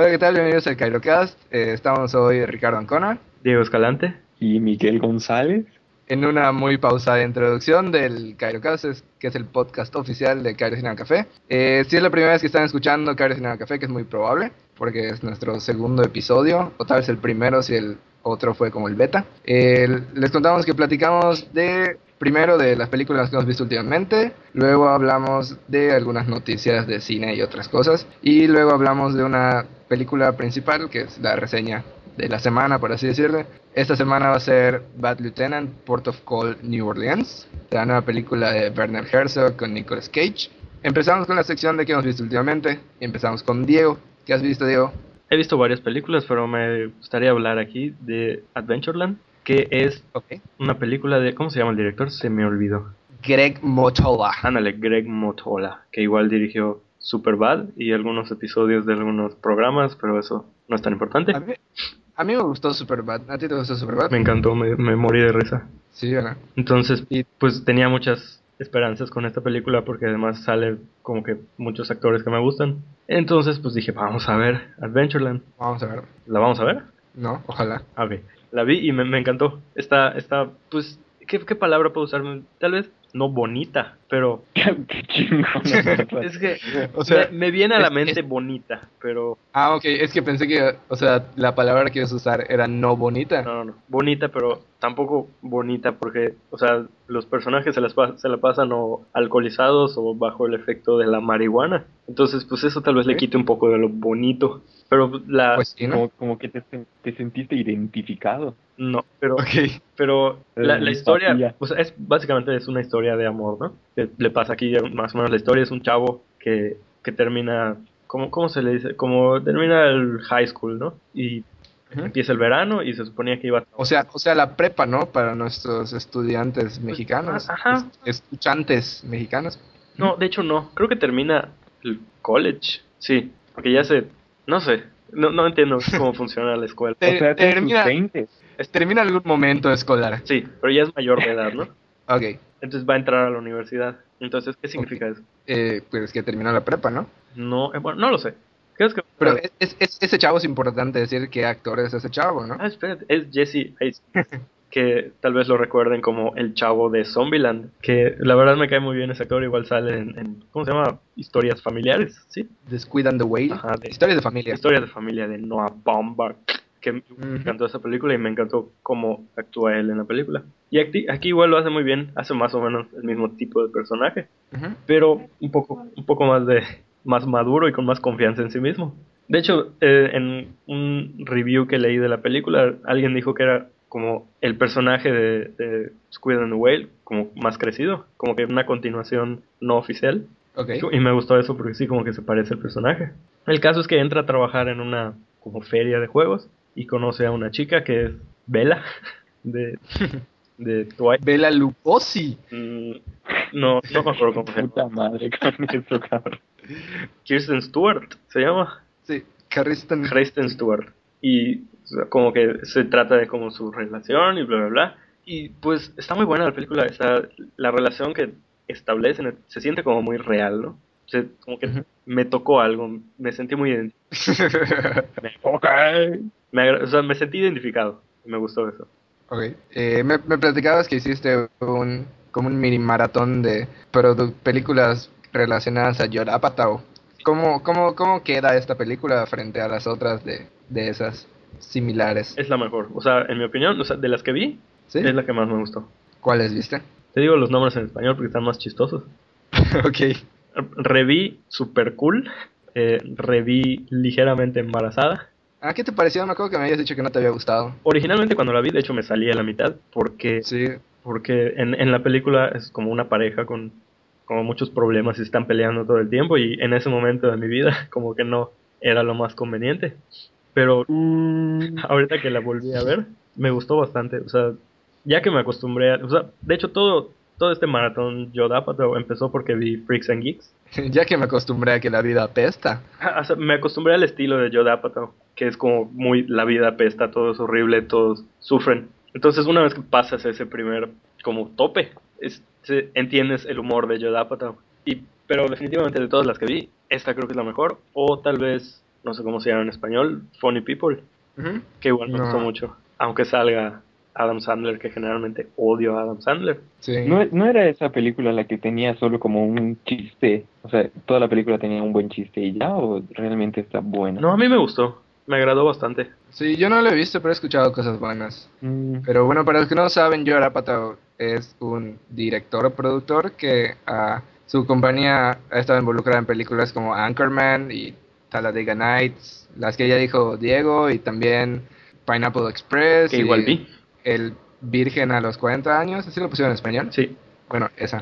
Hola, ¿qué tal? Bienvenidos al CairoCast. Estamos hoy Ricardo Ancona Diego Escalante. Y Miguel González. en una muy pausada introducción del CairoCast, que es el podcast oficial de Cairo Cinema Café. Si es la primera vez que están escuchando Cairo Cinema Café, que es muy probable, porque es nuestro segundo episodio, o tal vez el primero si el otro fue como el beta. Les contamos que platicamos primero de las películas que hemos visto últimamente, luego hablamos de algunas noticias de cine y otras cosas, y luego hablamos de una película principal, que es la reseña de la semana, por así decirlo. Esta semana va a ser Bad Lieutenant, Port of Call, New Orleans, la nueva película de Werner Herzog con Nicolas Cage. Empezamos con la sección de qué hemos visto últimamente, y empezamos con Diego. ¿Qué has visto, Diego? He visto varias películas, pero me gustaría hablar aquí de Adventureland, que es una película de... ¿Cómo se llama el director? Se me olvidó. Greg Mottola. Ándale, Greg Mottola, que igual dirigió Superbad y algunos episodios de algunos programas, pero eso no es tan importante. A mí me gustó Superbad. ¿A ti te gustó Superbad? Me encantó, me morí de risa. Sí, ¿verdad? Entonces, pues tenía muchas esperanzas con esta película porque además sale como que muchos actores que me gustan. Entonces, pues dije, vamos a ver Adventureland. Vamos a ver. ¿La vamos a ver? No, ojalá. Ok, la vi y me encantó. Está, pues, ¿qué palabra puedo usar? Tal vez no bonita, pero Qué chingón. es que O sea, me viene a la mente bonita, pero Ok, es que pensé que, o sea, la palabra que ibas a usar era no bonita. no, bonita, pero tampoco bonita porque, o sea, los personajes se la pasan o alcoholizados o bajo el efecto de la marihuana. Entonces, pues eso tal vez le quite un poco de lo bonito, pero Pues sí, ¿no? Como que te sentiste identificado. no, pero Ok. Pero la historia, Empatía. o sea, básicamente es una historia de amor, ¿no? Que le pasa aquí más o menos la historia, es un chavo que termina, ¿cómo se le dice? Como termina el high school, ¿no? Y Ujú. empieza el verano y se suponía que iba a... O sea, la prepa, ¿no? Para nuestros estudiantes mexicanos, Ajá. escuchantes mexicanos. No, de hecho no, creo que termina el college, sí, porque ya no sé, no entiendo cómo funciona la escuela. O sea, en sus Termina, 20. termina algún momento escolar. Sí, pero ya es mayor de edad, ¿no? Ok. Entonces va a entrar a la universidad. Entonces, ¿qué significa eso? Pues que terminó la prepa, ¿no? No, bueno, no lo sé. ¿Crees que... Pero ese chavo es importante decir qué actor es ese chavo, ¿no? Ah, espérate, es Jesse Eisenberg, que tal vez lo recuerden como el chavo de Zombieland, que la verdad me cae muy bien ese actor, igual sale en ¿cómo se llama? Historias familiares, ¿sí? Descuidan the Whale. Ajá, Historias de familia. Historias de familia de Noah Baumbach, que me Ujú. encantó esa película y me encantó cómo actúa él en la película. Y aquí igual lo hace muy bien, hace más o menos el mismo tipo de personaje, Ujú. pero un poco más maduro y con más confianza en sí mismo. De hecho, en un review que leí de la película, alguien dijo que era como el personaje de Squid and the Whale, como más crecido, como que una continuación no oficial. Ok. Y me gustó eso porque sí, como que se parece al personaje. El caso es que entra a trabajar en una como feria de juegos y conoce a una chica que es Bella de, de Twilight. Bela Lugosi. No me acuerdo cómo se llama. Puta madre con eso, cabrón. Kirsten Stewart se llama. Sí, Kristen. Kristen Stewart. Y o sea, como que se trata de como su relación y bla bla bla. Y pues está muy buena la película. La relación que establecen se siente como muy real, ¿no? O sea, como que Ujú. me tocó algo, me sentí muy Ok. o sea, me sentí identificado. Me gustó eso. Ok. Me platicabas que hiciste como un mini maratón de películas relacionadas a Judd Apatow. ¿Cómo queda esta película frente a las otras de esas similares? Es la mejor. O sea, en mi opinión, o sea, de las que vi, ¿Sí? es la que más me gustó. ¿Cuáles viste? Te digo los nombres en español porque están más chistosos. Ok. Reví Super Cool. Reví Ligeramente Embarazada. ¿Qué te pareció? Me acuerdo que me habías dicho que no te había gustado. Originalmente cuando la vi, de hecho me salí a la mitad porque Sí. en la película es como una pareja con como muchos problemas y están peleando todo el tiempo y en ese momento de mi vida como que no era lo más conveniente. Pero ahorita que la volví a ver, me gustó bastante. O sea, ya que me acostumbré o sea, de hecho todo este maratón Judd Apatow empezó porque vi Freaks and Geeks. Ya que me acostumbré a que la vida apesta. O sea, me acostumbré al estilo de Judd Apatow, que es como muy la vida apesta, todo es horrible, todos sufren. Entonces, una vez que pasas ese primer como tope, entiendes el humor de Judd Apatow. Pero definitivamente de todas las que vi, esta creo que es la mejor. O tal vez no sé cómo se llama en español, Funny People, Ujú. que igual me No. gustó mucho, aunque salga Adam Sandler, que generalmente odio a Adam Sandler. Sí. No era esa película la que tenía solo como un chiste, o sea, toda la película tenía un buen chiste y ya, o realmente está buena. No, a mí me gustó, me agradó bastante. Sí, yo no lo he visto, pero he escuchado cosas buenas. Mm, Pero bueno, para los que no saben, Judd Apatow es un director o productor que su compañía ha estado involucrada en películas como Anchorman y Talladega Nights, las que ya dijo Diego, y también Pineapple Express Que igual y vi, El Virgen a los 40 años, así lo pusieron en español. sí. Bueno, esa.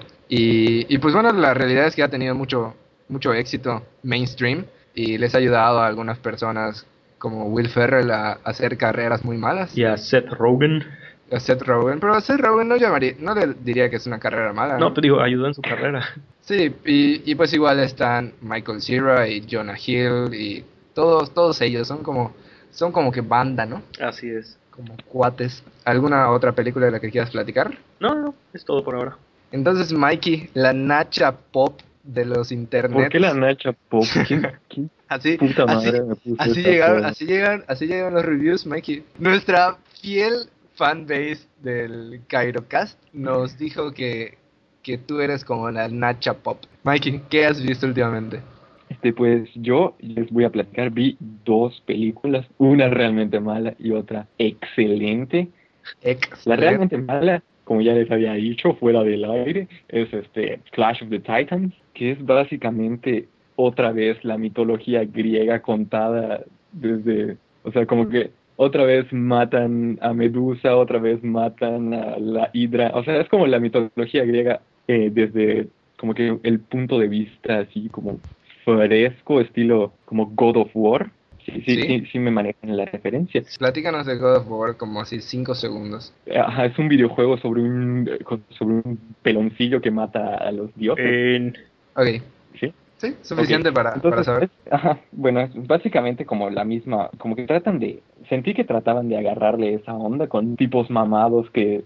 Y pues bueno, la realidad es que ha tenido mucho éxito mainstream y les ha ayudado a algunas personas como Will Ferrell a hacer carreras muy malas. Y a Seth Rogen, A Seth Rogen, pero a Seth Rogen no le diría que es una carrera mala, no, ¿no? pero digo, ayudó en su carrera. Sí, y pues igual están Michael Cera y Jonah Hill y todos ellos son como que banda, ¿no? Así es. Como cuates. ¿Alguna otra película de la que quieras platicar? No, no, es todo por ahora. Entonces, Mikey, la Nacha Pop de los ¿Por qué la internets. Nacha Pop? ¿Quién Así, puta así, madre me puso esta joda? así llegaron los reviews, Mikey. Nuestra fiel fanbase del Cairocast nos dijo que tú eres como la Nacha Pop. Mikey, ¿qué has visto últimamente? Pues yo les voy a platicar, vi dos películas, una realmente mala y otra excelente. La Excelente. realmente mala, como ya les había dicho, fuera del aire, es Clash of the Titans, que es básicamente otra vez la mitología griega contada desde, o sea, como que otra vez matan a Medusa, otra vez matan a la Hidra, o sea, es como la mitología griega desde como que el punto de vista así como fresco, estilo como God of War. Sí, sí, ¿Sí? sí, sí me manejan la referencia. Platícanos de God of War como así 5 segundos. Ajá, es un videojuego sobre un peloncillo que mata a los dioses, En... Ok, ¿sí? sí, Ok. suficiente para Entonces, saber. ajá, bueno, es básicamente como la misma, como que sentí que trataban de agarrarle esa onda con tipos mamados que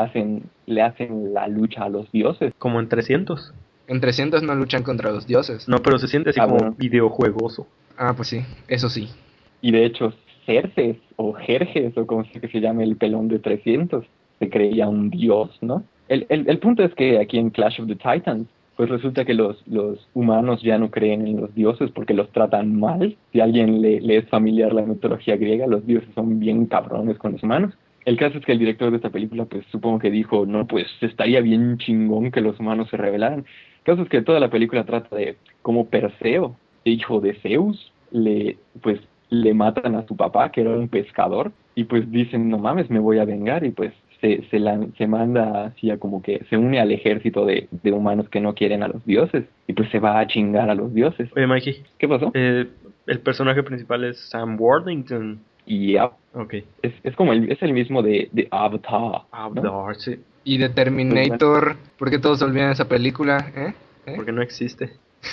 le hacen la lucha a los dioses. Como en 300. En 300 no luchan contra los dioses. No, pero se siente así Ah, como bueno. videojuegoso. Ah, pues sí, eso sí. Y de hecho, Cerces o Jerjes, o como sea que se llame el pelón de 300 se creía un dios, ¿no? El punto es que aquí en Clash of the Titans, pues resulta que los humanos ya no creen en los dioses porque los tratan mal. Si a alguien le es familiar la mitología griega, los dioses son bien cabrones con los humanos. El caso es que el director de esta película, pues supongo que dijo, no, pues estaría bien chingón que los humanos se rebelaran. El caso es que toda la película trata de cómo Perseo, hijo de Zeus, pues le matan a su papá, que era un pescador, y pues dicen, no mames, me voy a vengar, y pues se manda hacia como que se une al ejército de humanos que no quieren a los dioses, y pues se va a chingar a los dioses. Oye, Mikey, ¿Qué pasó? el personaje principal es Sam Worthington. Y ya, Ok. es como es el mismo de Avatar, ¿no? Outdoor, sí. Y de Pues bueno, Terminator, ¿por qué todos olvidan esa película? ¿Eh? ¿Eh? Porque no existe.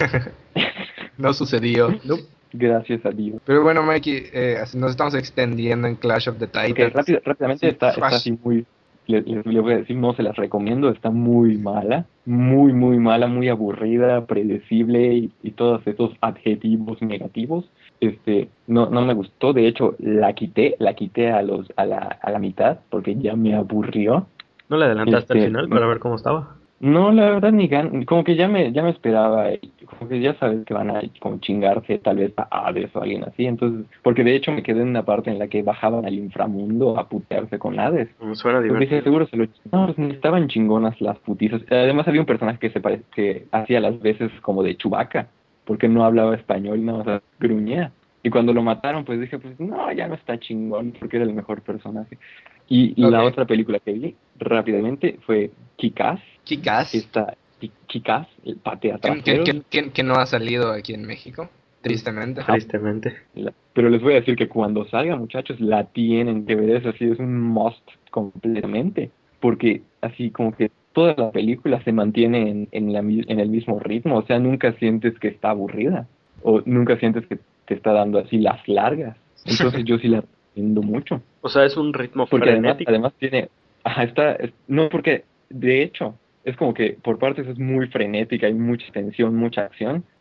No sucedió. Nope. gracias a Dios. Pero bueno, Mikey, así nos estamos extendiendo en Clash of the Ok, Titans. rápidamente Sí, está flash. así muy, le voy a decir, no se las recomiendo, está muy mala, muy mala, muy aburrida, predecible y todos esos adjetivos negativos. No me gustó, de hecho la quité a la mitad porque ya me aburrió. ¿No le adelantaste al final No, para ver cómo estaba? no, la verdad como que ya me esperaba, y como que ya sabes que van a como chingarse tal vez a Hades o alguien así, entonces, porque de hecho me quedé en una parte en la que bajaban al inframundo a putearse con Hades. Me suena Entonces dije, divertido. seguro se lo... No, pues estaban chingonas las putizas. Además había un personaje que hacía las veces como de Chewbacca, porque no hablaba español, nada más gruñía. Y cuando lo mataron, pues dije, pues no, ya no está chingón, porque era el mejor personaje. Y la Ok. otra película que vi rápidamente fue Kick-Ass. Kick-Ass, Kick-Ass, el patea que, que, traseros. que, que no ha salido aquí en México, tristemente. Ajá. Tristemente. Pero les voy a decir que cuando salga, muchachos, la tienen que ver. Es así, es un must completamente. Porque así como que toda la película se mantiene en el mismo ritmo. O sea, nunca sientes que está aburrida. O nunca sientes que te está dando así las largas. Entonces yo sí la recomiendo mucho. O sea, es un ritmo Porque frenético. además tiene, ajá, no porque, de hecho, es como que por partes es muy frenética, hay mucha tensión, mucha acción,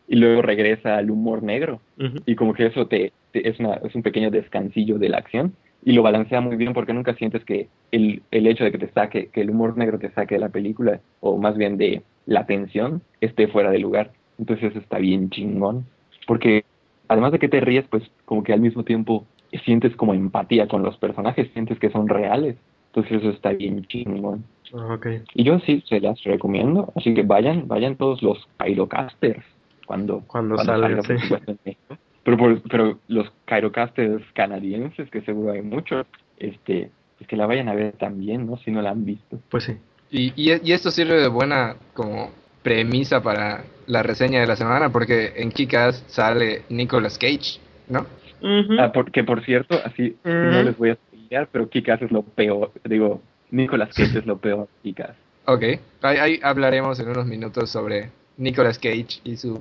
y luego regresa al humor negro. Ujú. Y como que eso es un pequeño descansillo de la acción y lo balancea muy bien porque nunca sientes que el hecho de que te saque, que el humor negro te saque de la película, o más bien de la tensión, esté fuera de lugar. Entonces eso está bien chingón. Porque además de que te ríes, pues como que al mismo tiempo sientes como empatía con los personajes, sientes que son reales. Entonces eso está bien chingón. Ah, ok. Y yo sí se las recomiendo, así que vayan todos los Kairocasters Cuando cuando salga, salga, sí. por supuesto, en México. Pero los Kairocasters canadienses, que seguro hay muchos, pues que la vayan a ver también, ¿no? Si no la han visto. Pues sí. Y esto sirve de buena como premisa para la reseña de la semana, porque en Kick-Ass sale Nicolas Cage, ¿no? Ujú. Porque por cierto, así no les voy a explicar, pero Kick-Ass es lo peor, digo, Nicolas Cage es lo peor de Kick-Ass. Ok, ahí hablaremos en unos minutos sobre Nicolas Cage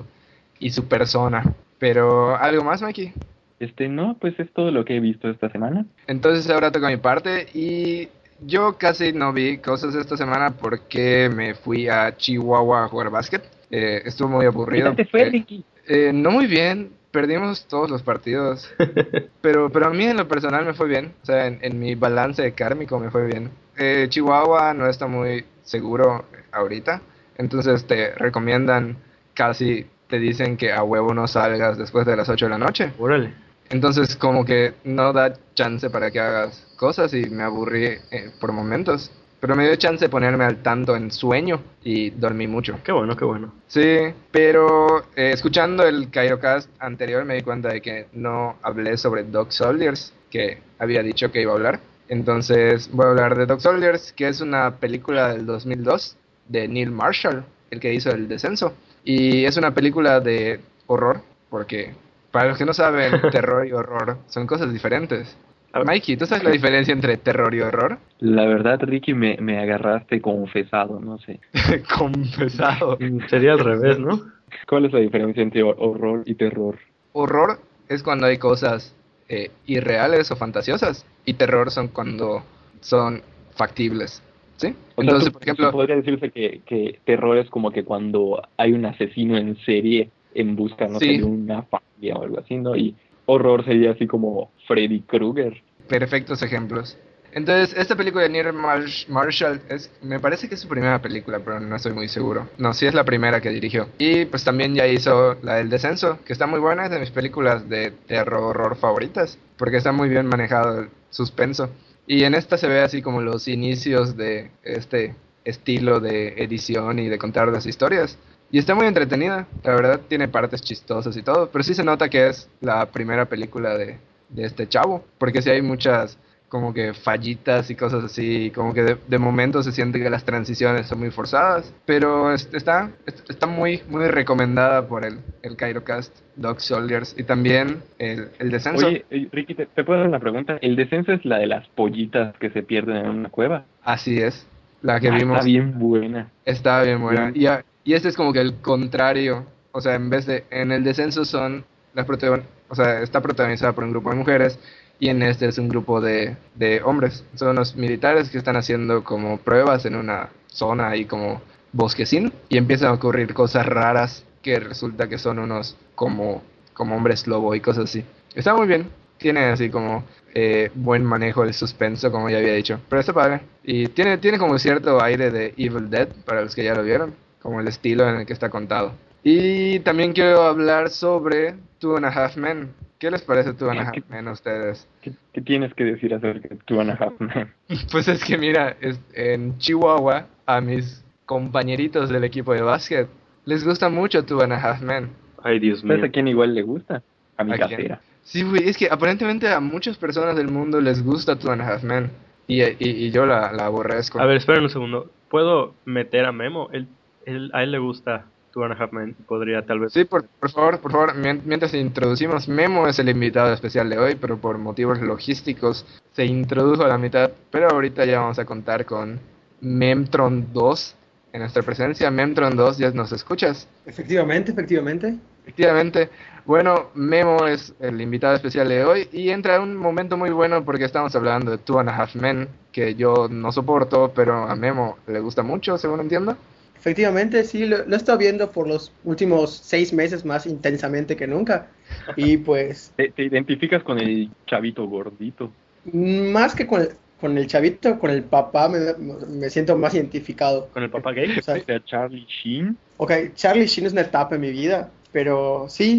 y su persona. Pero, ¿algo más, Mikey? No, pues es todo lo que he visto esta semana. Entonces ahora toca mi parte y yo casi no vi cosas esta semana porque me fui a Chihuahua a jugar básquet. Estuvo muy ¿Qué aburrido tal te fue, porque Ricky? no muy bien, perdimos todos los partidos, pero a mí en lo personal me fue bien, o sea, en mi balance kármico me fue bien. Chihuahua no está muy seguro ahorita, entonces te recomiendan, casi te dicen que a huevo no salgas después de las 8 de la noche. Órale. Entonces como que no da chance para que hagas cosas y me aburrí por momentos. Pero me dio chance de ponerme al tanto en sueño y dormí mucho. Qué bueno, qué bueno. Sí, pero escuchando el Kairocast anterior me di cuenta de que no hablé sobre Dog Soldiers, que había dicho que iba a hablar. Entonces voy a hablar de Dog Soldiers, que es una película del 2002 de Neil Marshall, el que hizo El Descenso. Y es una película de horror, porque para los que no saben, terror y horror son cosas diferentes. A- Mikey, ¿tú sabes la diferencia entre terror y horror? La verdad, Ricky, me agarraste confesado, no sé. Confesado. Sería al revés, ¿no? ¿Cuál es la diferencia entre horror y terror? Horror es cuando hay cosas irreales o fantasiosas, y terror son cuando son factibles, ¿sí? O sea, Entonces, por ejemplo, podría decirse que terror es como que cuando hay un asesino en serie en busca, no sé, sí, de una familia o algo así, ¿no? Y horror sería así como Freddy Krueger. perfectos ejemplos. Entonces, esta película de Neil Marshall me parece que es su primera película, pero no estoy muy seguro. No, sí es la primera que dirigió. Y pues también ya hizo la del Descenso, que está muy buena, es de mis películas de terror horror favoritas, porque está muy bien manejado el suspenso. Y en esta se ve así como los inicios de este estilo de edición y de contar las historias. Y está muy entretenida, la verdad tiene partes chistosas y todo, pero sí se nota que es la primera película de este chavo, porque sí hay muchas como que fallitas y cosas así, como que de momento se siente que las transiciones son muy forzadas, pero está muy recomendada por el Kairocast, Dog Soldiers, y también el Descenso. Oye, Ricky, ¿te puedo dar una pregunta? ¿El descenso es la de las pollitas que se pierden en una cueva? Así es, la que Ah, está vimos bien buena. está bien buena. Yo, Y este es como que el contrario, o sea, en vez de, en el Descenso son o sea, está protagonizada por un grupo de mujeres, y en este es un grupo de hombres. Son unos militares que están haciendo como pruebas en una zona ahí como bosquecín, y empiezan a ocurrir cosas raras que resulta que son unos como hombres lobo y cosas así. Está muy bien, tiene así como buen manejo del suspenso, como ya había dicho, pero está padre. Y tiene como cierto aire de Evil Dead, para los que ya lo vieron, como el estilo en el que está contado. Y también quiero hablar sobre Two and a Half Men. ¿Qué les parece Two and a Half ¿qué, Men a ustedes? qué tienes que decir acerca de Two and a Half Men? Pues es que mira, en Chihuahua a mis compañeritos del equipo de básquet les gusta mucho Two and a Half Men. Ay, Dios ¿Sabes mío. a quién igual le gusta? A mi ¿A quién? casera. Sí, güey, es que aparentemente a muchas personas del mundo les gusta Two and a Half Men. Y yo la aborrezco. A ver, esperen un segundo. ¿Puedo meter a Memo? A él le gusta Two and a Half Men. Podría tal vez. Sí, por favor, mientras introducimos, Memo es el invitado especial de hoy, pero por motivos logísticos se introdujo a la mitad, pero ahorita ya vamos a contar con Memtron 2 en nuestra presencia. Memtron 2, ¿ya nos escuchas? Efectivamente, efectivamente. Efectivamente, bueno, Memo es el invitado especial de hoy y entra en un momento muy bueno porque estamos hablando de Two and a Half Men, que yo no soporto, pero a Memo le gusta mucho, según entiendo. efectivamente, sí, lo he estado viendo por los últimos 6 meses más intensamente que nunca. Y pues, Te identificas con el chavito gordito. más que con el chavito, con el papá me siento más identificado. ¿Con el papá gay? O sea, O sea, Charlie Sheen. ok, Charlie Sheen es una etapa en mi vida, pero sí,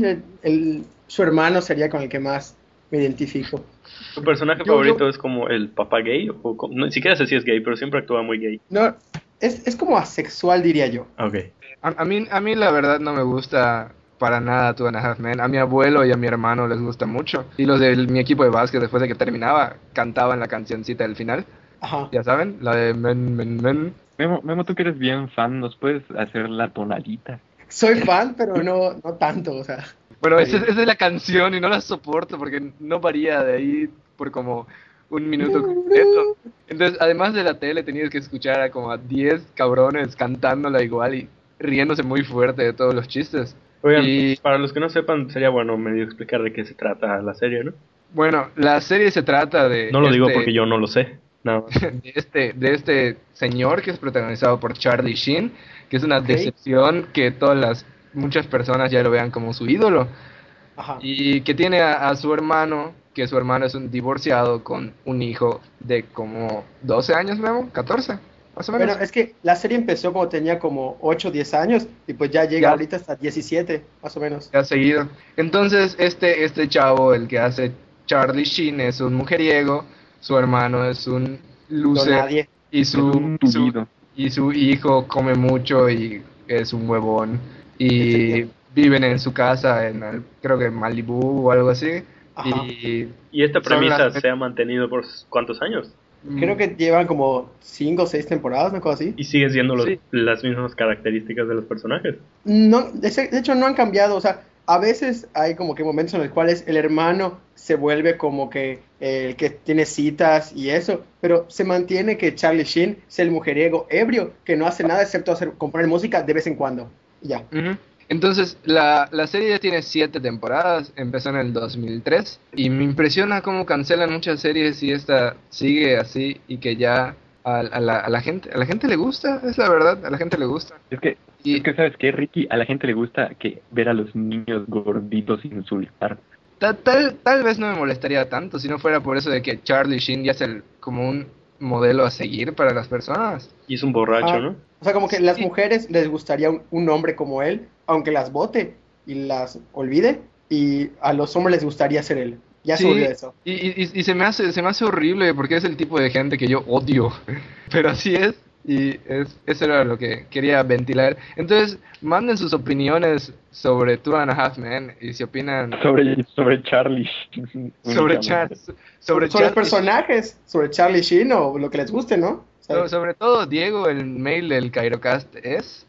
su hermano sería con el que más me identifico. ¿Tu personaje favorito es como el papá gay? No, ni siquiera sé si es gay, pero siempre actúa muy gay. No, es como asexual, diría yo. Ok. A mí la verdad no me gusta para nada Two and a Half Men. A mi abuelo y a mi hermano les gusta mucho. Y los de mi equipo de básquet, después de que terminaba, cantaban la cancioncita del final. Ajá. Ya saben, la de men, men, men. Memo, tú que eres bien fan, ¿nos puedes hacer la tonadita? Soy fan, pero no tanto, o sea. Bueno, Está esa es la canción y no la soporto porque no varía de ahí por como un minuto completo. Entonces, además de la tele, tenías que escuchar a como a 10 cabrones cantándola igual y riéndose muy fuerte de todos los chistes. Oigan, Y para los que no sepan, sería bueno medio explicar de qué se trata la serie, ¿no? bueno, la serie se trata de No lo digo porque yo no lo sé. No. de este señor que es protagonizado por Charlie Sheen, que es una Ok. decepción que muchas personas ya lo vean como su ídolo. Ajá. Y que tiene a su hermano, que su hermano es un divorciado con un hijo de como 12 años, Memo, 14, más o menos. Bueno, es que la serie empezó cuando tenía como 8 o 10 años y pues ya llega Ya, ahorita hasta 17, más o menos. ya seguido. Entonces, este chavo, el que hace Charlie Sheen, es un mujeriego, su hermano es un Don loser, nadie. y Es un tullido. su hijo come mucho y es un huevón. Y Ese- viven en su casa, creo que en Malibú o algo así. Ajá. Y ¿Y esta son premisa las- se ha mantenido por cuántos años? Creo que llevan como 5 o 6 temporadas, una cosa así. ¿Y siguen siendo Sí. las mismas características de los personajes? No, de hecho no han cambiado, o sea, a veces hay como que momentos en los cuales el hermano se vuelve como que el que tiene citas y eso, pero se mantiene que Charlie Sheen es el mujeriego ebrio que no hace nada excepto componer música de vez en cuando. Y ya. Ujú. Entonces, la serie ya tiene 7 temporadas, empezó en el 2003, y me impresiona cómo cancelan muchas series y esta sigue así y que ya a la gente le gusta, es la verdad, a la gente le gusta. Es que, Y ¿sabes qué, Ricky? A la gente le gusta ver a los niños gorditos insultar. tal vez no me molestaría tanto si no fuera por eso de que Charlie Sheen ya es como un modelo a seguir para las personas. Y es un borracho, Ah, ¿no? o sea, como que las Sí. mujeres les gustaría un hombre como él, aunque las vote y las olvide, y a los hombres les gustaría ser él. Ya se volvió Sí, eso. y se me hace horrible porque es el tipo de gente que yo odio, pero así es, y eso era lo que quería ventilar. Entonces, manden sus opiniones sobre Two and a Half Men, y si opinan Sobre Charlie Sheen sobre únicamente. sobre Sobre los Charlie, personajes, sobre Charlie Sheen o lo que les guste, ¿no? O sea, sobre todo Diego, el mail del Cairocast es...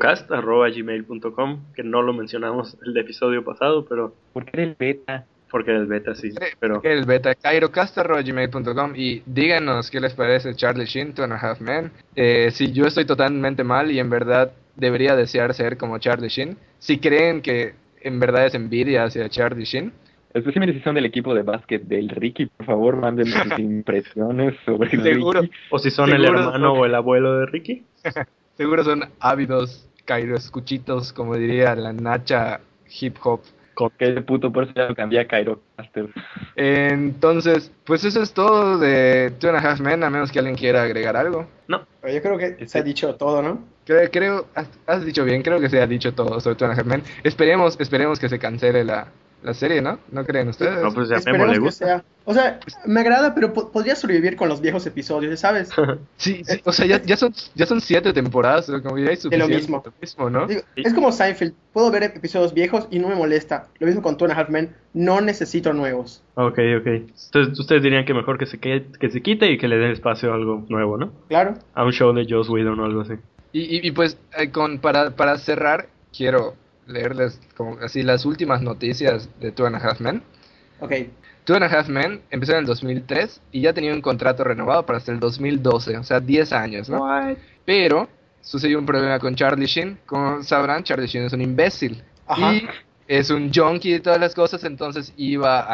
Cairocast@gmail.com, que no lo mencionamos el episodio pasado, pero Porque era el beta. porque del beta sí, pero El beta, cairocast@gmail.com, y díganos qué les parece Charlie Sheen, Two and a Half Men. Si yo estoy totalmente mal y en verdad debería desear ser como Charlie Sheen. Si creen que en verdad es envidia hacia Charlie Sheen. Especímenes si son del equipo de básquet del Ricky, por favor, mándenos sus impresiones sobre Seguro, Ricky. o si son el seguro hermano o el abuelo de Ricky. seguro son ávidos Cairo-escuchitos, como diría la Nacha Hip Hop. Que puto, por eso ya lo cambié a Cairocaster. Entonces, pues eso es todo de Two and a Half Men, a menos que alguien quiera agregar algo. No, pero yo creo que se ha dicho todo, ¿no? Creo, has dicho bien, creo que se ha dicho todo sobre Two and a Half Men. Esperemos que se cancele la serie, ¿no? ¿No creen ustedes? no, pues ya a Memo Esperemos le que gusta. sea. O sea, me agrada, pero podría sobrevivir con los viejos episodios, ¿sabes? Sí, o sea, ya son 7 temporadas, como ya hay De lo suficiente mismo. de lo mismo, ¿no? Digo, es como Seinfeld. Puedo ver episodios viejos y no me molesta. Lo mismo con Two and a Half Men. No necesito nuevos. Ok. Entonces ustedes dirían que mejor que se quite y que le den espacio a algo nuevo, ¿no? Claro. A un show de Joss Whedon o algo así. Y pues, para cerrar, quiero leerles como así las últimas noticias de Two and a Half Men. Ok. Two and a Half Men empezó en el 2003 y ya tenía un contrato renovado para hasta el 2012, o sea, 10 años, ¿no? Pero sucedió un problema con Charlie Sheen. Como sabrán, Charlie Sheen es un imbécil. Ajá. Y es un junkie de todas las cosas, entonces iba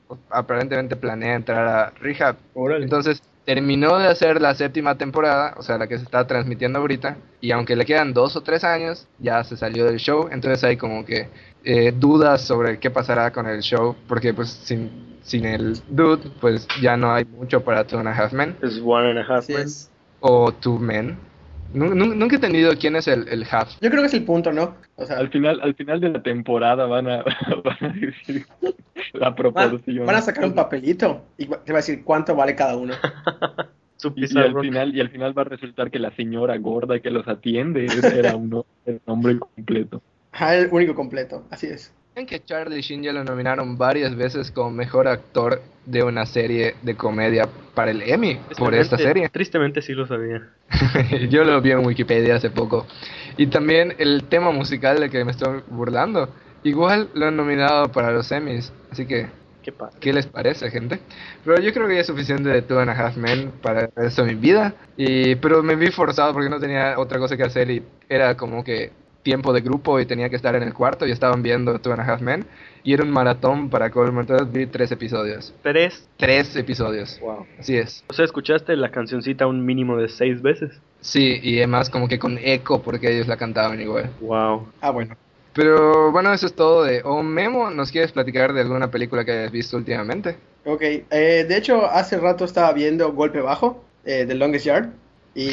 aparentemente planea entrar a rehab. Órale. Entonces terminó de hacer la 7ª temporada, o sea, la que se está transmitiendo ahorita, y aunque le quedan 2 o 3 años, ya se salió del show. Entonces hay como que dudas sobre qué pasará con el show, porque pues sin el dude, pues ya no hay mucho para Two and a Half Men Es One and a Half Así Men. es. o Two Men. Nunca he entendido quién es el half. Yo creo que es el punto, ¿no? O sea, Al final de la temporada van a decir la proporción. van a sacar un papelito y te va a decir cuánto vale cada uno. Su Y pizarro. al final va a resultar que la señora gorda que los atiende era un hombre completo. Ajá, el único completo, así es. ¿Saben que Charlie Sheen ya lo nominaron varias veces como mejor actor de una serie de comedia para el Emmy por esta serie? Tristemente sí lo sabía. Yo lo vi en Wikipedia hace poco. Y también el tema musical del que me estoy burlando, igual lo han nominado para los Emmys. Así que, Qué padre. ¿qué les parece, gente? Pero yo creo que ya es suficiente de Two and a Half Men para el resto de mi vida. Pero me vi forzado porque no tenía otra cosa que hacer y era como que tiempo de grupo y tenía que estar en el cuarto y estaban viendo Two and a Half Men y era un maratón para colmo. Entonces vi 3 episodios. 3 episodios. Wow. Así es. O sea, escuchaste la cancioncita un mínimo de 6 veces. Sí, y además como que con eco porque ellos la cantaban igual. Wow. Ah, bueno. Pero bueno, eso es todo de... O Memo, ¿nos quieres platicar de alguna película que hayas visto últimamente? Ok, de hecho, hace rato estaba viendo Golpe Bajo, The Longest Yard, y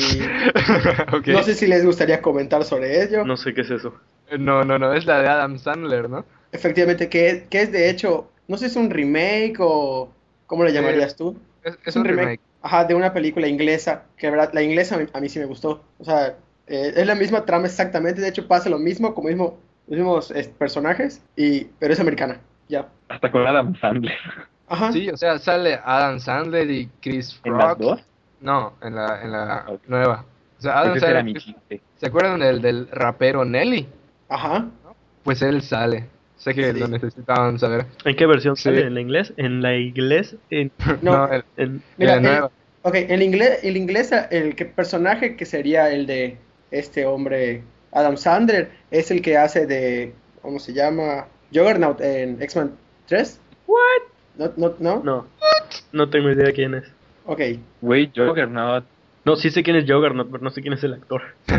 Ok. no sé si les gustaría comentar sobre ello. No sé qué es eso. No, es la de Adam Sandler, ¿no? Efectivamente, que es de hecho, no sé si es un remake o ¿cómo le llamarías tú? Es un remake. Ajá, de una película inglesa, que la verdad, la inglesa a mí sí me gustó. O sea, es la misma trama exactamente, de hecho pasa lo mismo, como los mismos personajes, pero es americana, ya. Hasta con Adam Sandler. Ajá, Sí, o sea, sale Adam Sandler y Chris ¿En las Rock. dos? No, en la Ok. nueva. O sea, Adam Pues ese era Sandler... mi chiste. ¿Se acuerdan del rapero Nelly? ajá, Pues él sale. Sé que Sí. lo necesitaban saber. ¿En qué versión Sí. sale? ¿En la inglés? ¿En la inglés? No, En mira, la nueva. ok, el inglés, personaje que sería el de este hombre, Adam Sandler, es el que hace de, ¿cómo se llama? Juggernaut en X-Men 3. ¿What? ¿No? No. No tengo idea quién es. Ok, Güey, Juggernaut. No, sí sé quién es Juggernaut, pero no sé quién es el actor.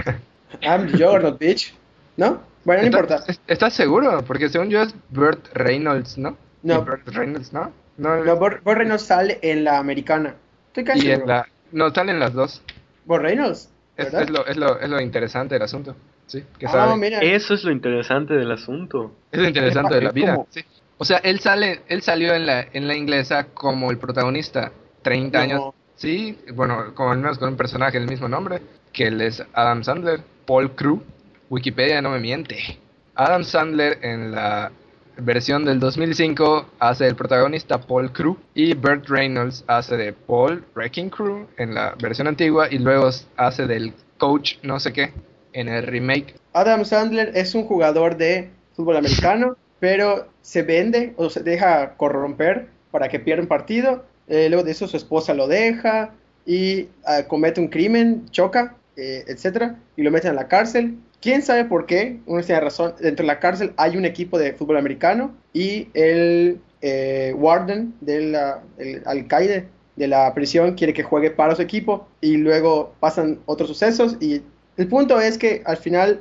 I'm the Juggernaut, bitch. ¿No? Bueno, no importa. ¿Estás seguro? Porque según yo es Burt Reynolds, ¿no? No. ¿Y Burt Reynolds, ¿no? No, No, Burt Reynolds sale en la americana. Estoy casi y en seguro. No, salen las dos. Burt Reynolds, Es ¿verdad? lo interesante del asunto. Sí, que Ah, sale. mira. Eso es lo interesante del asunto. Es lo interesante de la Es vida. como- Sí. O sea, él salió en la inglesa como el protagonista, 30 No. años. Sí, bueno, como al menos con un personaje del mismo nombre, que él es Adam Sandler, Paul Crew. Wikipedia no me miente. Adam Sandler en la versión del 2005 hace el protagonista Paul Crew y Burt Reynolds hace de Paul Wrecking Crew en la versión antigua y luego hace del coach no sé qué en el remake. Adam Sandler es un jugador de fútbol americano, pero se vende o se deja corromper para que pierda un partido. Luego de eso su esposa lo deja y comete un crimen, choca, etcétera, y lo meten a la cárcel. ¿Quién sabe por qué? Uno tiene razón. Dentro de la cárcel hay un equipo de fútbol americano y el warden el alcaide de la prisión quiere que juegue para su equipo y luego pasan otros sucesos y el punto es que al final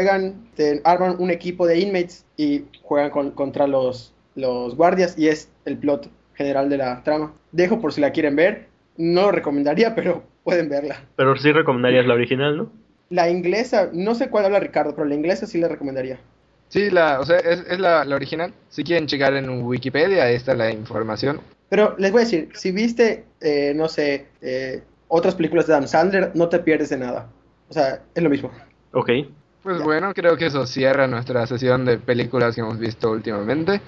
arman un equipo de inmates y juegan contra los guardias y es el plot general de la trama. Dejo por si la quieren ver, no lo recomendaría, pero pueden verla. Pero sí recomendarías la original, ¿no? La inglesa, no sé cuál habla Ricardo, pero la inglesa sí la recomendaría. Sí, o sea, es la original. Si quieren checar en Wikipedia, ahí está la información. Pero les voy a decir, si viste, no sé, otras películas de Adam Sandler, no te pierdes de nada. O sea, es lo mismo. Ok. Pues Ya. bueno, creo que eso cierra nuestra sesión de películas que hemos visto últimamente.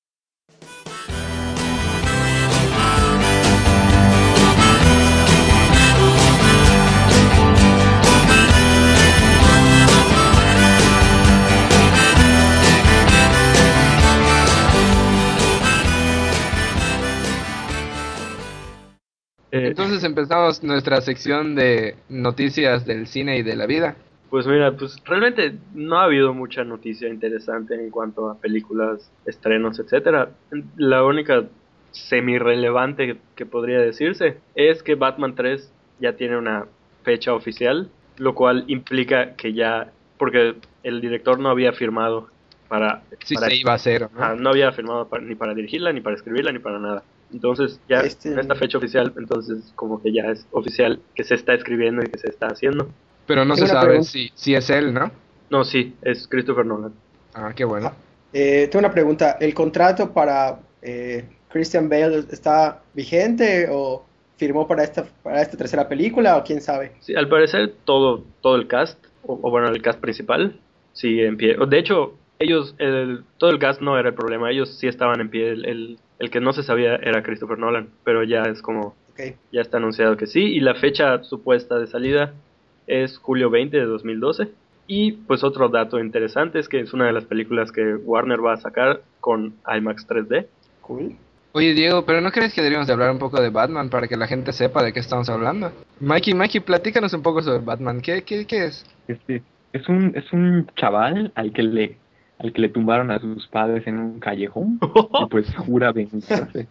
Entonces empezamos nuestra sección de noticias del cine y de la vida. Pues mira, pues realmente no ha habido mucha noticia interesante en cuanto a películas, estrenos, etcétera. La única semi-relevante que podría decirse es que Batman 3 ya tiene una fecha oficial, lo cual implica que ya, porque el director no había firmado Sí, se iba a hacer, ¿no? no había firmado ni para dirigirla, ni para escribirla, ni para nada. Entonces ya en esta fecha oficial, entonces como que ya es oficial que se está escribiendo y que se está haciendo. Pero no se sabe si es él, ¿no? No, sí, es Christopher Nolan. Ah, qué bueno. Tengo una pregunta. ¿El contrato para Christian Bale está vigente o firmó para esta tercera película o quién sabe? Sí, al parecer todo el cast, o bueno, el cast principal, sigue en pie. De hecho, ellos, todo el cast no era el problema, ellos sí estaban en pie. El que no se sabía era Christopher Nolan, pero ya es como, ya está anunciado que sí, y la fecha supuesta de salida es julio 20 de 2012. Y pues otro dato interesante es que es una de las películas que Warner va a sacar con IMAX 3D. Cool. Oye, Diego, ¿pero no crees que deberíamos de hablar un poco de Batman para que la gente sepa de qué estamos hablando? Mikey, platícanos un poco sobre Batman. ¿Qué es? Es un chaval al que le tumbaron a sus padres en un callejón y pues jura vengarse.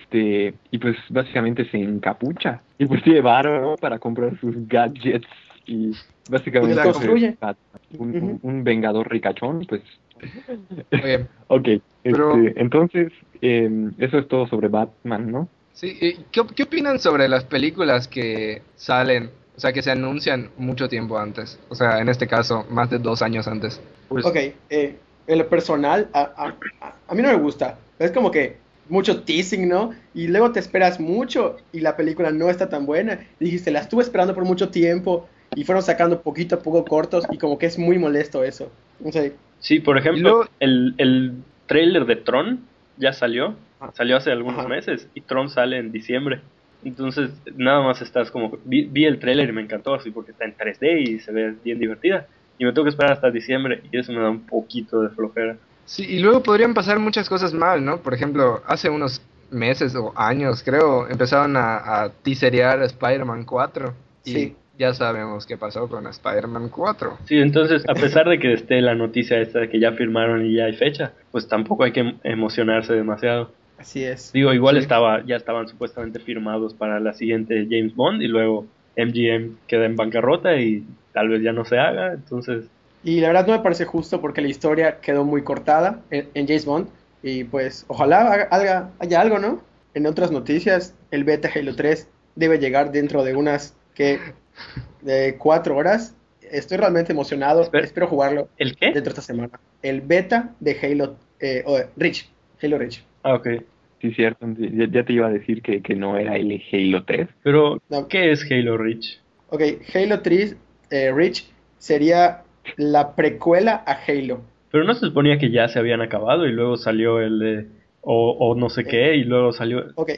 Y pues básicamente se encapucha y pues tiene varo, ¿no?, para comprar sus gadgets y básicamente pues construye. Un vengador ricachón, pues. Oye, Ok, pero... entonces eso es todo sobre Batman, ¿no? Sí, ¿qué opinan sobre las películas que salen, o sea, que se anuncian mucho tiempo antes? O sea, en este caso, más de 2 años antes. Pues, Ok, en lo personal, a mí no me gusta. Es como que mucho teasing, ¿no? Y luego te esperas mucho y la película no está tan buena. Dijiste, la estuve esperando por mucho tiempo y fueron sacando poquito a poco cortos y como que es muy molesto eso. No sé. sí, por ejemplo, el trailer de Tron ya salió hace algunos meses y Tron sale en diciembre. Entonces, nada más estás como, vi el trailer y me encantó así porque está en 3D y se ve bien divertida. Y me tengo que esperar hasta diciembre y eso me da un poquito de flojera. Sí, y luego podrían pasar muchas cosas mal, ¿no? Por ejemplo, hace unos meses o años, creo, empezaron a teaserear Spider-Man 4. Y Sí. ya sabemos qué pasó con Spider-Man 4. Sí, entonces, a pesar de que esté la noticia esta de que ya firmaron y ya hay fecha, pues tampoco hay que emocionarse demasiado. Así es. Digo, igual Sí. ya estaban supuestamente firmados para la siguiente James Bond y luego MGM queda en bancarrota y tal vez ya no se haga, entonces... Y la verdad no me parece justo porque la historia quedó muy cortada en James Bond. Y pues ojalá haya algo, ¿no? En otras noticias, el beta Halo 3 debe llegar dentro de unas de 4 horas. Estoy realmente emocionado. Espero jugarlo ¿El qué? dentro de esta semana. El beta de Halo Reach. Halo Reach. Ah, ok. Sí, cierto. Ya te iba a decir que no era el Halo 3. Pero, No. ¿qué es Halo Reach? Ok, Halo 3 Reach sería la precuela a Halo. Pero no se suponía que ya se habían acabado y luego salió el de... O no sé qué y luego salió... Ok,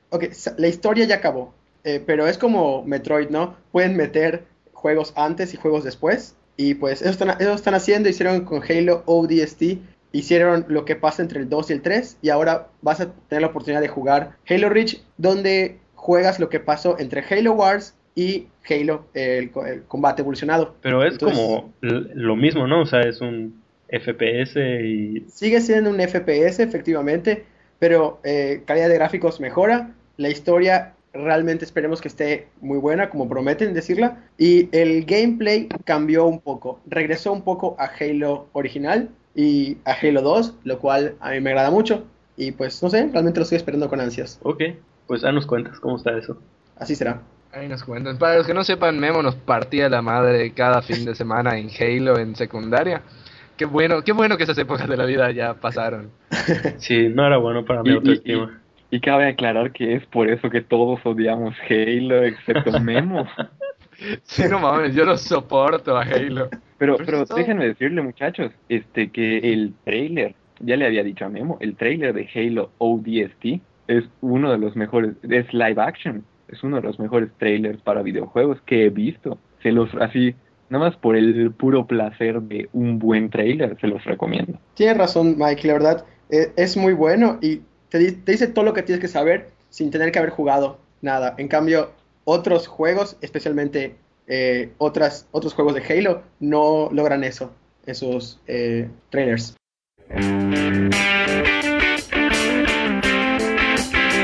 la historia ya acabó. Pero es como Metroid, ¿no? Pueden meter juegos antes y juegos después. Y pues eso están haciendo. Hicieron con Halo ODST. Hicieron lo que pasa entre el 2 y el 3. Y ahora vas a tener la oportunidad de jugar Halo Reach, donde juegas lo que pasó entre Halo Wars y Halo, el combate evolucionado. Pero es Entonces, como lo mismo, ¿no? O sea, es un FPS y... sigue siendo un FPS, efectivamente. Pero calidad de gráficos mejora. La historia realmente esperemos que esté muy buena, como prometen decirla. Y el gameplay cambió un poco. Regresó un poco a Halo original y a Halo 2, lo cual a mí me agrada mucho. Y pues, no sé, realmente lo estoy esperando con ansias. Ok, pues nos cuentas cómo está eso. Así será. Ahí nos cuentan. Para los que no sepan, Memo nos partía la madre cada fin de semana en Halo en secundaria. Qué bueno que esas épocas de la vida ya pasaron. Sí, no era bueno para mi autoestima. Y cabe aclarar que es por eso que todos odiamos Halo, excepto Memo. Sí, no mames, yo no soporto a Halo. Pero déjenme decirle, muchachos, que el trailer, ya le había dicho a Memo, el trailer de Halo ODST es uno de los mejores, es live action, es uno de los mejores trailers para videojuegos que he visto. Así, nada más por el puro placer de un buen trailer, se los recomiendo. Tienes razón, Mike, la verdad, es muy bueno y te dice todo lo que tienes que saber sin tener que haber jugado nada. En cambio, otros juegos, especialmente otros juegos de Halo, no logran esos trailers.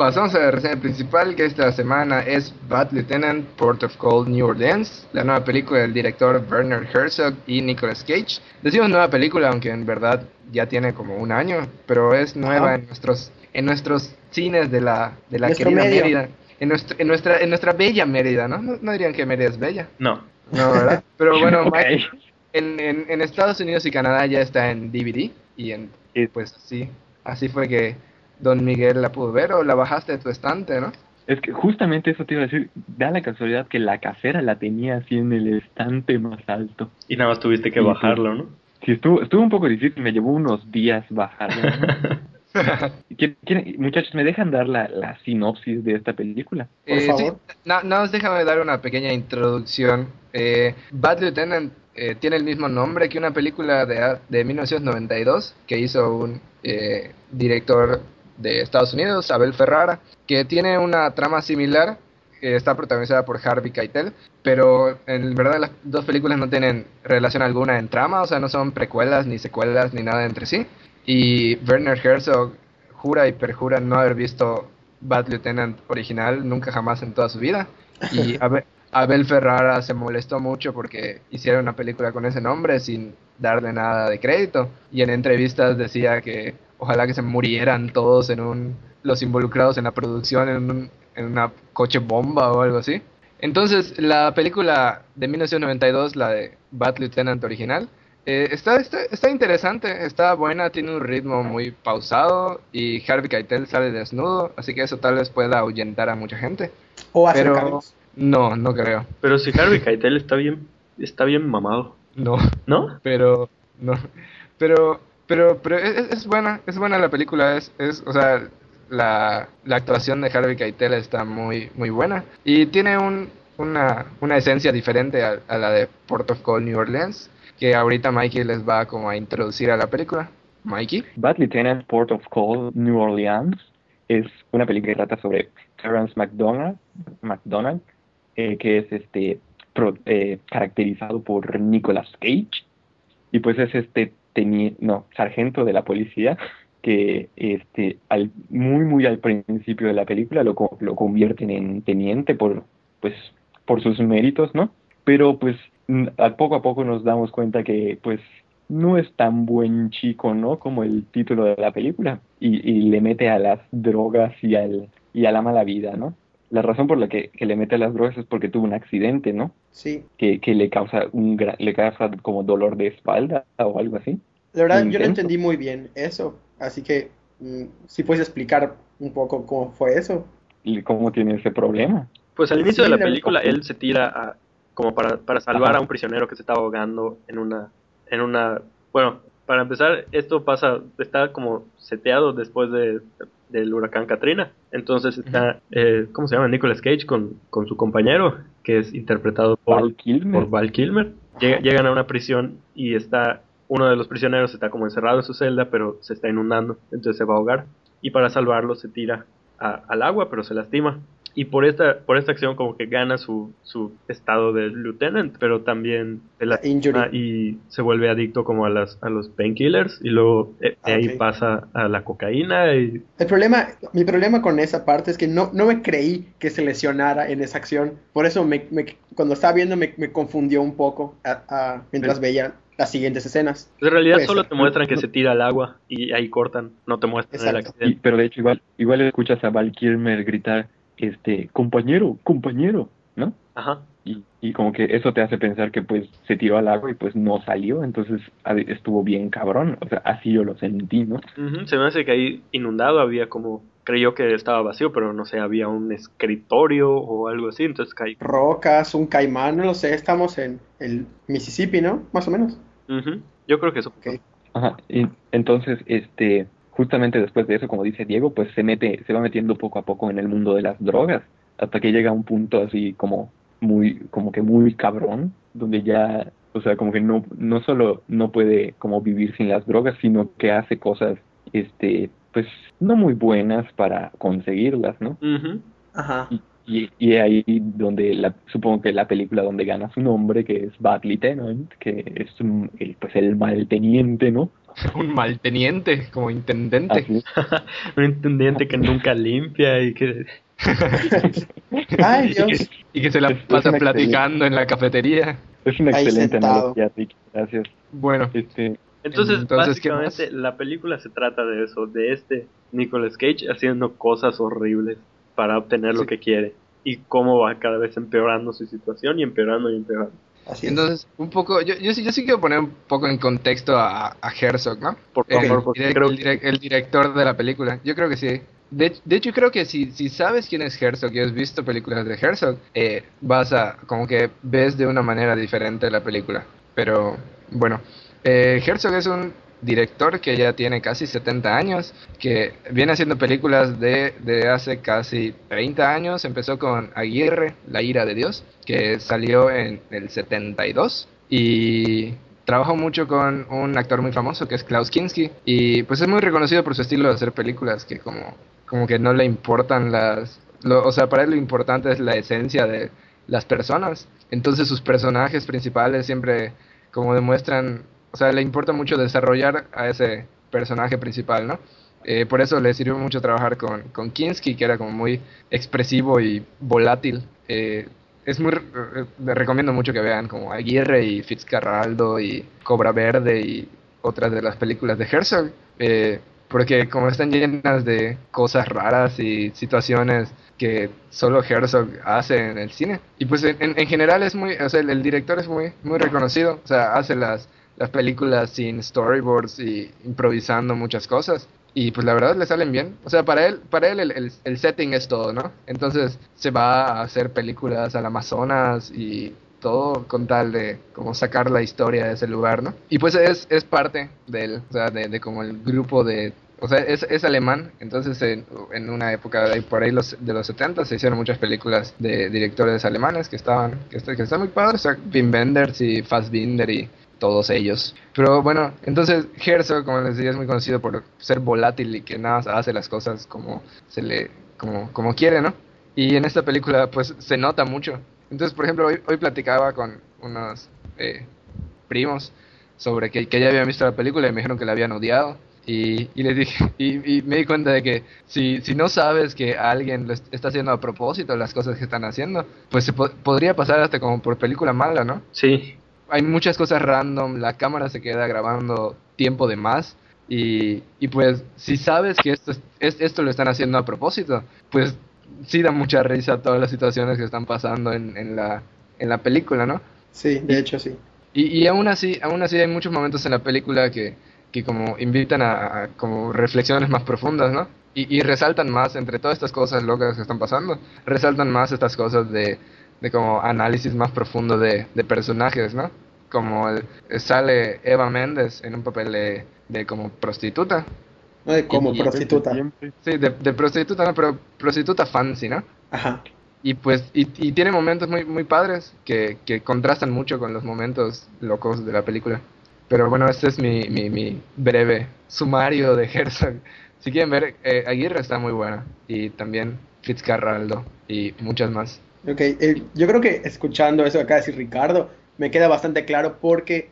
Pasamos a la reseña principal, que esta semana es Bad Lieutenant, Port of Call, New Orleans, la nueva película del director Werner Herzog y Nicolas Cage. Decimos nueva película, aunque en verdad ya tiene como un año, pero es nueva en nuestros cines de la Nuestro querida medio. Mérida, en nuestra bella Mérida, ¿no? No dirían que Mérida es bella, No. no, ¿verdad? Pero bueno, Ok. Mike, en Estados Unidos y Canadá ya está en DVD y pues sí, así fue que Don Miguel la pudo ver, o la bajaste de tu estante, ¿no? Es que justamente eso te iba a decir, da la casualidad que la casera la tenía así en el estante más alto. Y nada más tuviste que Sí, bajarlo, ¿no? Sí, estuvo un poco difícil, me llevó unos días bajarlo, ¿no? Muchachos, ¿me dejan dar la sinopsis de esta película? Por Sí, favor. nada más déjame dar una pequeña introducción. Bad Lieutenant tiene el mismo nombre que una película de 1992 que hizo un director de Estados Unidos, Abel Ferrara, que tiene una trama similar, que está protagonizada por Harvey Keitel, pero en verdad las dos películas no tienen relación alguna en trama, o sea, no son precuelas ni secuelas ni nada entre sí. Y Werner Herzog jura y perjura no haber visto Bad Lieutenant original nunca jamás en toda su vida. Y Abel Ferrara se molestó mucho porque hicieron una película con ese nombre sin darle nada de crédito. Y en entrevistas decía que ojalá que se murieran todos los involucrados en la producción en una coche bomba o algo así. Entonces, la película de 1992, la de Bad Lieutenant original, está interesante, está buena, tiene un ritmo muy pausado y Harvey Keitel sale desnudo, así que eso tal vez pueda ahuyentar a mucha gente. O Pero acercarnos. no creo. Pero si Harvey Keitel está bien mamado, No, ¿no? pero no. Pero es buena la película, o sea, la actuación de Harvey Keitel está muy buena y tiene una esencia diferente a la de Port of Call New Orleans, que ahorita Mikey les va como a introducir a la película. Mikey. Bad Lieutenant Port of Call, New Orleans, es una película que trata sobre Terrence McDonald, que es caracterizado por Nicolas Cage, y pues es sargento de la policía que muy al principio de la película lo convierten en teniente pues por sus méritos, ¿no? Pero pues a poco nos damos cuenta que pues no es tan buen chico, ¿no? Como el título de la película, y le mete a las drogas y a la mala vida, ¿no? La razón por la que le mete a las drogas es porque tuvo un accidente, ¿no? Sí. Que le causa le causa como dolor de espalda o algo así. La verdad, Muy yo no intenso. entendí muy bien eso. Así que, si puedes explicar un poco cómo fue eso. ¿Y cómo tiene ese problema? Pues al inicio Sí, de la la- película él se tira como para salvar Ajá. a un prisionero que se estaba ahogando bueno, para empezar, está como seteado después del huracán Katrina. Entonces está, ¿cómo se llama? Nicolas Cage con su compañero, que es interpretado Val Kilmer. por Val Kilmer. Ajá. Llegan a una prisión y uno de los prisioneros está como encerrado en su celda, pero se está inundando, entonces se va a ahogar. Y para salvarlo se tira al agua, pero se lastima. Y por esta acción como que gana su estado de lieutenant, pero también se lastima Injury. y se vuelve adicto como a los painkillers, y luego de ahí Ok. pasa a la cocaína y Mi problema con esa parte es que no me creí que se lesionara en esa acción. Por eso cuando estaba viendo me confundió un poco mientras veía las siguientes escenas. en realidad Puede solo ser. te muestran que No, se tira al agua y ahí cortan, no te muestran el Exacto. accidente. pero de hecho igual escuchas a Val Kilmer gritar, compañero, ¿no? Ajá. Y como que eso te hace pensar que pues se tiró al agua y pues no salió, entonces estuvo bien cabrón, o sea, así yo lo sentí, ¿no? Ujú. Se me hace que ahí inundado creyó que estaba vacío, pero no sé, había un escritorio o algo así, entonces caí. Rocas, un caimán, no lo sé. Estamos en el Mississippi, ¿no? Más o menos. Ujú. Yo creo que eso pasó. Ok. Ajá, y entonces, justamente después de eso, como dice Diego, pues se va metiendo poco a poco en el mundo de las drogas, hasta que llega a un punto así como que muy cabrón, donde ya, o sea, como que no solo no puede como vivir sin las drogas, sino que hace cosas, pues, no muy buenas para conseguirlas, ¿no? Ujú. Ajá. Y ahí donde supongo que la película donde gana su nombre, que es Bad Lieutenant, que es pues el mal teniente, ¿no? Un mal teniente, como intendente. Así es. Un intendente que nunca limpia y que... Ay, Y que, Dios. y que se la Es pasa una platicando en la cafetería. Es una Ahí excelente sentado. analogía, Ricky. Gracias. Bueno, Entonces, Entonces, ¿qué básicamente, más? la película se trata de eso, de Nicolas Cage haciendo cosas horribles para obtener lo sí. que quiere. Y cómo va cada vez empeorando su situación y empeorando y empeorando. Así es. Entonces, un poco, yo sí quiero poner un poco en contexto a Herzog, ¿no? Por El, favor, porque direc- creo el direc- el director de la película. Yo creo que sí. De hecho, creo que si sabes quién es Herzog y has visto películas de Herzog, como que ves de una manera diferente la película. Pero, bueno, Herzog es un director que ya tiene casi 70 años, que viene haciendo películas de hace casi 30 años. Empezó con Aguirre, La ira de Dios, que salió en el 72 y trabajó mucho con un actor muy famoso que es Klaus Kinski y pues es muy reconocido por su estilo de hacer películas que como que no le importan o sea, para él lo importante es la esencia de las personas. Entonces sus personajes principales siempre como demuestran, o sea, le importa mucho desarrollar a ese personaje principal, ¿no? Por eso le sirvió mucho trabajar con Kinski, que era como muy expresivo y volátil. Les recomiendo mucho que vean como Aguirre y Fitzcarraldo y Cobra Verde y otras de las películas de Herzog, porque como están llenas de cosas raras y situaciones que solo Herzog hace en el cine. Y pues en general o sea, el director es muy reconocido, o sea, hace las películas sin storyboards y improvisando muchas cosas. Y pues la verdad le salen bien. O sea, para él el setting es todo, ¿no? Entonces se va a hacer películas al Amazonas y todo con tal de como sacar la historia de ese lugar, ¿no? Y pues es parte o sea, de como el grupo de... O sea, es alemán, entonces en una época por ahí de los 70 se hicieron muchas películas de directores alemanes que están muy padres, o sea, Wim Wenders y Fassbinder y todos ellos. Pero bueno, entonces Herzog, como les decía, es muy conocido por ser volátil y que nada más hace las cosas como quiere, ¿no? Y en esta película pues se nota mucho. Entonces, por ejemplo, hoy platicaba con unos primos sobre que ya habían visto la película y me dijeron que la habían odiado. Y les dije, y me di cuenta de que si no sabes que alguien está haciendo a propósito las cosas que están haciendo, pues podría pasar hasta como por película mala, ¿no? Sí, Hay muchas cosas random, la cámara se queda grabando tiempo de más y pues si sabes que esto lo están haciendo a propósito, pues sí da mucha risa todas las situaciones que están pasando en la película, ¿no? Sí, de hecho sí. Y aún así hay muchos momentos en la película que como invitan a como reflexiones más profundas, ¿no? Y resaltan más, entre todas estas cosas locas que están pasando, resaltan más estas cosas de como análisis más profundo de personajes, ¿no? Como sale Eva Méndez en un papel de como prostituta. No de como Y, prostituta. Siempre. sí, de prostituta, no, pero prostituta fancy, ¿no? Ajá. Y pues, y tiene momentos muy padres que contrastan mucho con los momentos locos de la película. Pero bueno, este es mi breve sumario de Herzog. Si quieren ver, Aguirre está muy buena. Y también Fitzcarraldo y muchas más. Ok, yo creo que escuchando eso que acaba de decir Ricardo, me queda bastante claro porque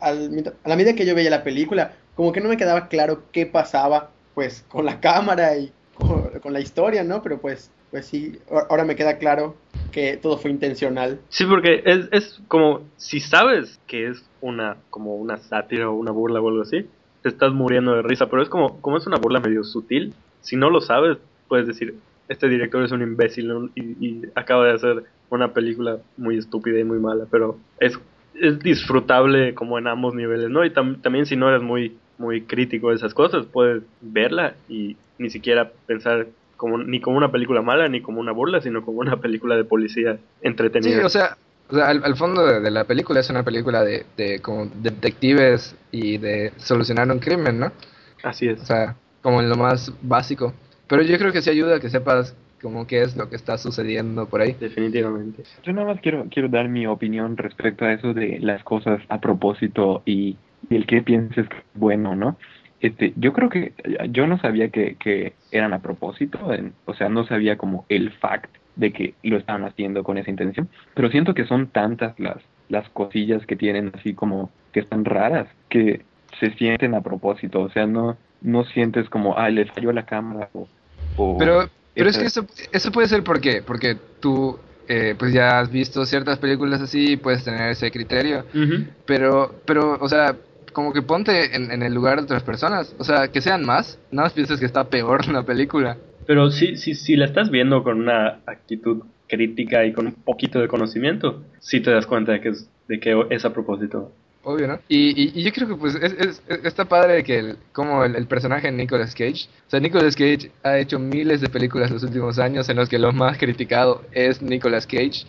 a la medida que yo veía la película, como que no me quedaba claro qué pasaba pues con la cámara y con la historia, ¿no? Pero pues sí, ahora me queda claro que todo fue intencional. sí, porque es como, si sabes que es como una sátira o una burla o algo así, te estás muriendo de risa, pero es como es una burla medio sutil, si no lo sabes, puedes decir, este director es un imbécil, ¿no? y acaba de hacer una película muy estúpida y muy mala, pero es disfrutable como en ambos niveles, ¿no? Y también si no eres muy crítico de esas cosas, puedes verla y ni siquiera pensar ni como una película mala ni como una burla, sino como una película de policía Sí, entretenida. o sea, al fondo de la película es una película de como detectives y de solucionar un crimen, ¿no? Así O es. sea, como en lo más básico. Pero yo creo que sí ayuda a que sepas como qué es lo que está sucediendo por ahí. Definitivamente. Yo nada más quiero dar mi opinión respecto a eso de las cosas a propósito y el que pienses que es bueno, ¿no? Yo creo que yo no sabía que eran a propósito, o sea, no sabía como el fact de que lo estaban haciendo con esa intención, pero siento que son tantas las cosillas que tienen así como que están raras, que se sienten a propósito, o sea, no sientes como, le falló la cámara o Pero es que eso puede ser porque tú pues ya has visto ciertas películas así y puedes tener ese criterio. Ujú. Pero, o sea, como que ponte en el lugar de otras personas. O sea, que sean más. Nada más piensas que está peor la película. Pero si la estás viendo con una actitud crítica y con un poquito de conocimiento, sí te das cuenta de que es a propósito. Obvio, ¿no? Y yo creo que pues está padre que como el personaje de Nicolas Cage. O sea, Nicolas Cage ha hecho miles de películas en los últimos años en los que lo más criticado es Nicolas Cage.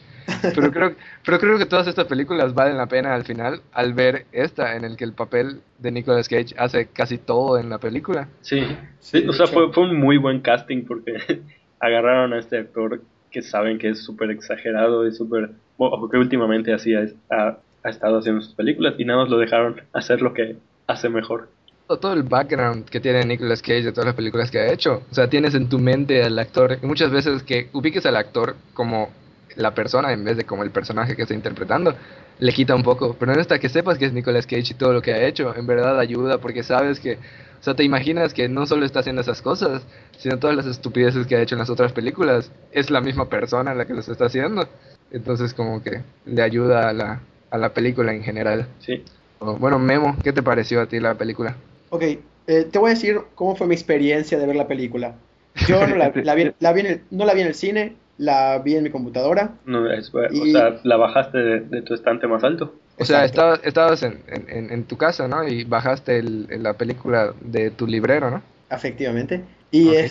Pero creo que todas estas películas valen la pena al final al ver esta en el que el papel de Nicolas Cage hace casi todo en la película. Sí, Sí, sí, o de sea, hecho. fue un muy buen casting porque agarraron a este actor que saben que es súper exagerado y súper... o que últimamente ha estado haciendo sus películas y nada más lo dejaron hacer lo que hace mejor. Todo el background que tiene Nicolas Cage de todas las películas que ha hecho. O sea, tienes en tu mente al actor. Y muchas veces que ubiques al actor como la persona en vez de como el personaje que está interpretando, le quita un poco. Pero en esta que sepas que es Nicolas Cage y todo lo que ha hecho, en verdad ayuda porque sabes que, o sea, te imaginas que no solo está haciendo esas cosas, sino todas las estupideces que ha hecho en las otras películas. Es la misma persona la que los está haciendo. Entonces como que le ayuda a la película en general. Sí. Bueno, Memo, ¿qué te pareció a ti la película? Ok, te voy a decir cómo fue mi experiencia de ver la película. Yo no no la vi en el cine, la vi en mi computadora No, o y... sea, la bajaste de tu estante más alto. O sea, Exacto, estabas en tu casa, ¿no? Y bajaste la película de tu librero, ¿no? efectivamente. Y Ok.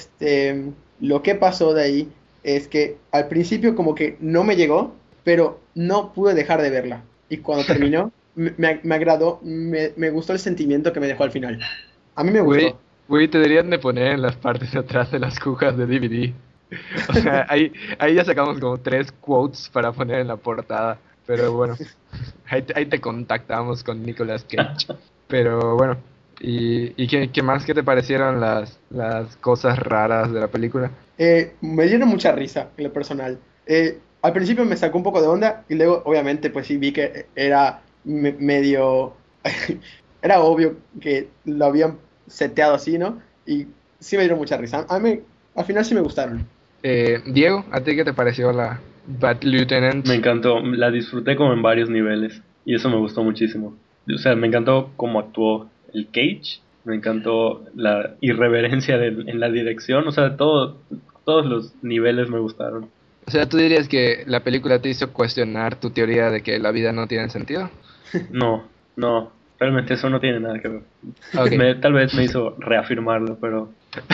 lo que pasó de ahí es que al principio como que no me llegó, pero no pude dejar de verla. Y cuando terminó, me agradó, me gustó el sentimiento que me dejó al final. A mí me Güey, gustó. güey, te deberían de poner en las partes de atrás de las cujas de DVD. O sea, ahí ya sacamos como 3 quotes para poner en la portada. Pero bueno, ahí te contactamos con Nicolas Cage. Pero bueno, ¿y qué más? ¿Qué te parecieron las cosas raras de la película? Me dieron mucha risa en lo personal. Al principio me sacó un poco de onda y luego obviamente pues sí vi que era medio... era obvio que lo habían seteado así, ¿no? Y sí me dieron mucha risa. Al final sí me gustaron. Diego, ¿a ti qué te pareció la Bad Lieutenant? Me encantó, la disfruté como en varios niveles y eso me gustó muchísimo. O sea, me encantó cómo actuó el Cage, me encantó la irreverencia en la dirección, o sea, todos los niveles me gustaron. O sea, ¿tú dirías que la película te hizo cuestionar tu teoría de que la vida no tiene sentido? No, no, realmente eso no tiene nada que ver. Ok. Tal vez me hizo reafirmarlo, pero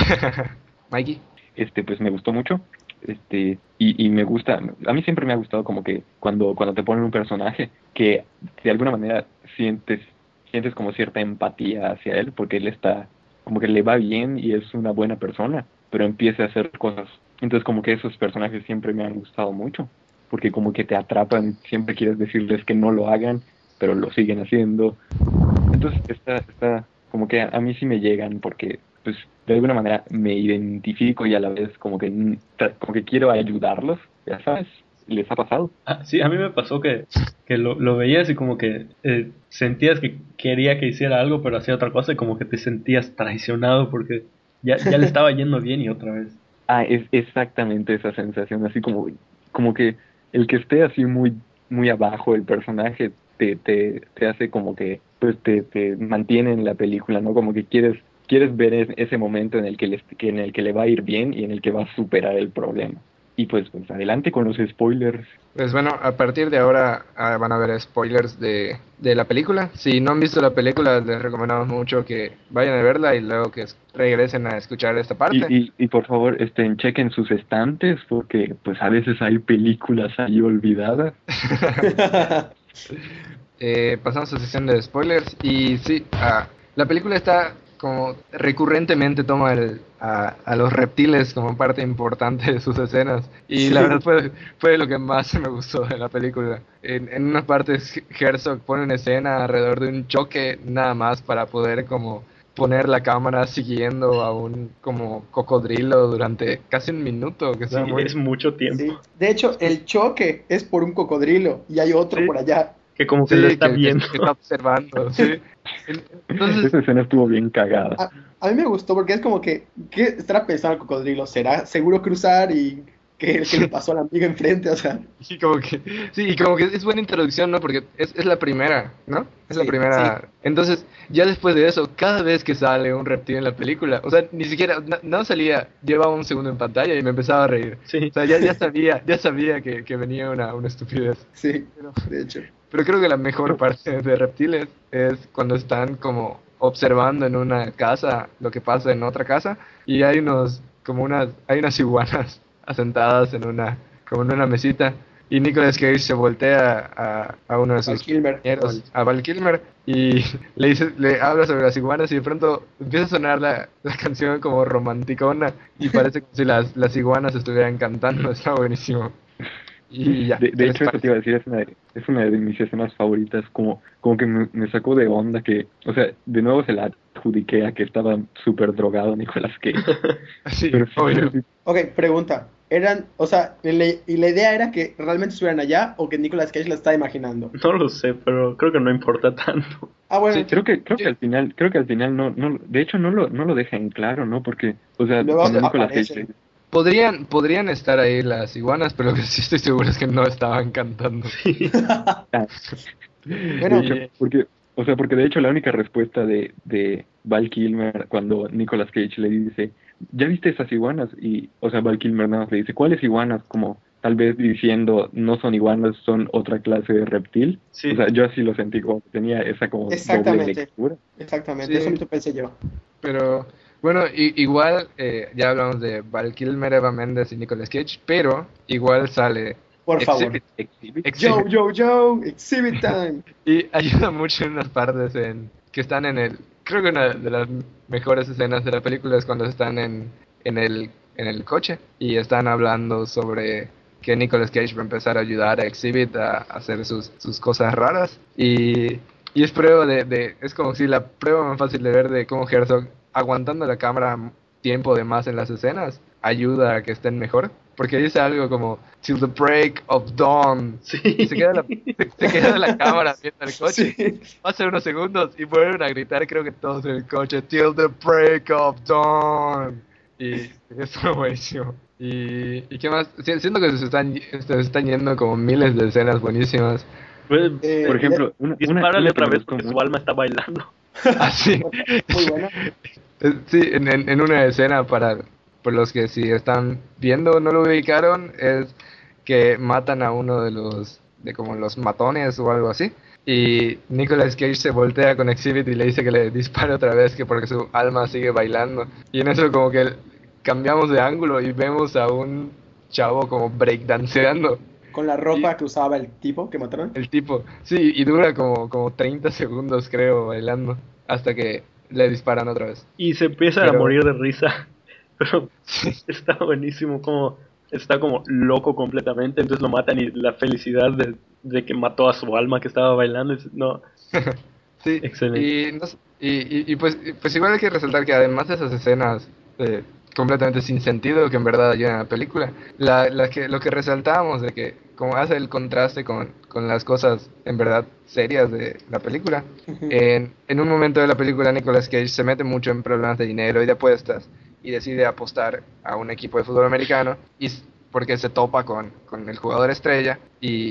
Mikey. Pues me gustó mucho, y me gusta, a mí siempre me ha gustado como que cuando te ponen un personaje que de alguna manera sientes como cierta empatía hacia él, porque él está, como que le va bien y es una buena persona, pero empieza a hacer cosas. Entonces como que esos personajes siempre me han gustado mucho, porque como que te atrapan, siempre quieres decirles que no lo hagan, pero lo siguen haciendo. Entonces está como que a mí sí me llegan porque pues de alguna manera me identifico y a la vez como que como que quiero ayudarlos, ya sabes, les ha pasado. sí, a mí me pasó que lo veías y como que sentías que quería que hiciera algo, pero hacía otra cosa y como que te sentías traicionado porque ya le estaba yendo bien y otra vez. Es exactamente esa sensación, así como que el que esté así muy abajo el personaje te hace como que pues te mantiene en la película, ¿no? Como que quieres ver ese momento en el en el que le va a ir bien y en el que va a superar el problema. Y pues adelante con los spoilers. Pues bueno, a partir de ahora van a haber spoilers de la película. Si no han visto la película, les recomendamos mucho que vayan a verla y luego que regresen a escuchar esta parte. Y por favor, chequen sus estantes porque pues a veces hay películas ahí olvidadas. Pasamos a sesión de spoilers y sí, la película está como recurrentemente toma a los reptiles como parte importante de sus escenas y la verdad Sí, fue lo que más me gustó de la película. En unas partes Herzog pone una escena alrededor de un choque nada más para poder como poner la cámara siguiendo a un como cocodrilo durante casi un minuto, que Sí, está muy... es mucho tiempo. sí. De hecho, el choque es por un cocodrilo y hay otro Sí, por allá. que como que lo Sí, está viendo. que está observando, sí. Entonces, Esa escena estuvo bien cagada. A mí me gustó porque es como que, ¿qué estará pensando el cocodrilo? ¿Será seguro cruzar y que le pasó a la amiga enfrente? O sea, y como que es buena introducción, ¿no? Porque es la primera, ¿no? Es la sí, primera. Entonces, ya después de eso, cada vez que sale un reptil en la película, o sea, ni siquiera, no salía, llevaba un segundo en pantalla y me empezaba a reír. Sí. O sea, ya sabía que venía una estupidez. sí, Pero, de hecho. pero creo que la mejor parte de reptiles es cuando están como observando en una casa lo que pasa en otra casa y hay hay unas iguanas asentadas como en una mesita y Nicolas Cage se voltea a uno de Val sus Kilmer. compañeros, a Val Kilmer, y le habla sobre las iguanas y de pronto empieza a sonar la canción como romanticona y parece como si las iguanas estuvieran cantando, está buenísimo. Y ya, De ¿qué les hecho, eso te parece? iba a decir, es una de mis escenas favoritas, como que me sacó de onda que, o sea, de nuevo se la adjudiqué a que estaba súper drogado Nicolas Cage, Sí, pero obvio. Ok, pregunta. O sea, y la idea era que realmente estuvieran allá o que Nicolas Cage la está imaginando. No lo sé, pero creo que no importa tanto. Ah, bueno, Sí, creo que al final no, de hecho no lo deja en claro, ¿no? Porque, o sea, luego cuando Nicolas Cage aparecen. podrían estar ahí las iguanas, pero lo que sí estoy seguro es que no estaban cantando. Sí. ah, de Bueno, hecho, porque de hecho la única respuesta de Val Kilmer cuando Nicolas Cage le dice, ¿ya viste esas iguanas? Y, o sea, Val Kilmer nada más le dice, ¿cuáles iguanas? Como tal vez diciendo, no son iguanas, son otra clase de reptil. O Sí. sea, yo así lo sentí, como que tenía esa como doble exactamente. lectura. Exactamente, eso Sí, mismo pensé yo. pero bueno, igual ya hablamos de Val Kilmer, Eva Méndez y Nicolas Cage, pero igual sale Por favor. Exhibit, Exhibit. Yo, Exhibit, yo, yo, exhibit time. y ayuda mucho en unas partes que están creo que una de las mejores escenas de la película es cuando están en el coche y están hablando sobre que Nicolas Cage va a empezar a ayudar a Exhibit a hacer sus cosas raras y es prueba es como si la prueba más fácil de ver de cómo Herzog aguantando la cámara tiempo de más en las escenas ayuda a que estén mejor porque dice algo como till the break of dawn y Sí. se queda la cámara viendo el coche. Sí. Hace unos segundos y vuelven a gritar, creo que todos en el coche, till the break of dawn. Y eso es buenísimo. ¿Y qué más? Siento que se están yendo como miles de escenas buenísimas. Pues, Por Eh, ejemplo, dispárale una que otra me vez gustó porque su mucho. alma está bailando. Así. muy buena. Sí, en una escena por los que si están viendo no lo ubicaron, es que matan a uno de como los matones o algo así. Y Nicolas Cage se voltea con Exhibit y le dice que le dispare otra vez, que porque su alma sigue bailando. Y en eso como que cambiamos de ángulo y vemos a un chavo como breakdanceando. Con la Y ropa que usaba el tipo que mataron. el tipo, sí, y dura como 30 segundos creo bailando, hasta que le disparan otra vez. Y se empieza a Pero morir de risa. Pero está buenísimo como está como loco completamente. Entonces lo matan y la felicidad de que mató a su alma que estaba bailando. No, sí, excelente. y, no sé, pues igual hay que resaltar que además de esas escenas completamente sin sentido que en verdad ayudan a la película, lo que resaltábamos de que como hace el contraste con las cosas en verdad serias de la película, en un momento de la película Nicolas Cage se mete mucho en problemas de dinero y de apuestas y decide apostar a un equipo de fútbol americano porque se topa con el jugador estrella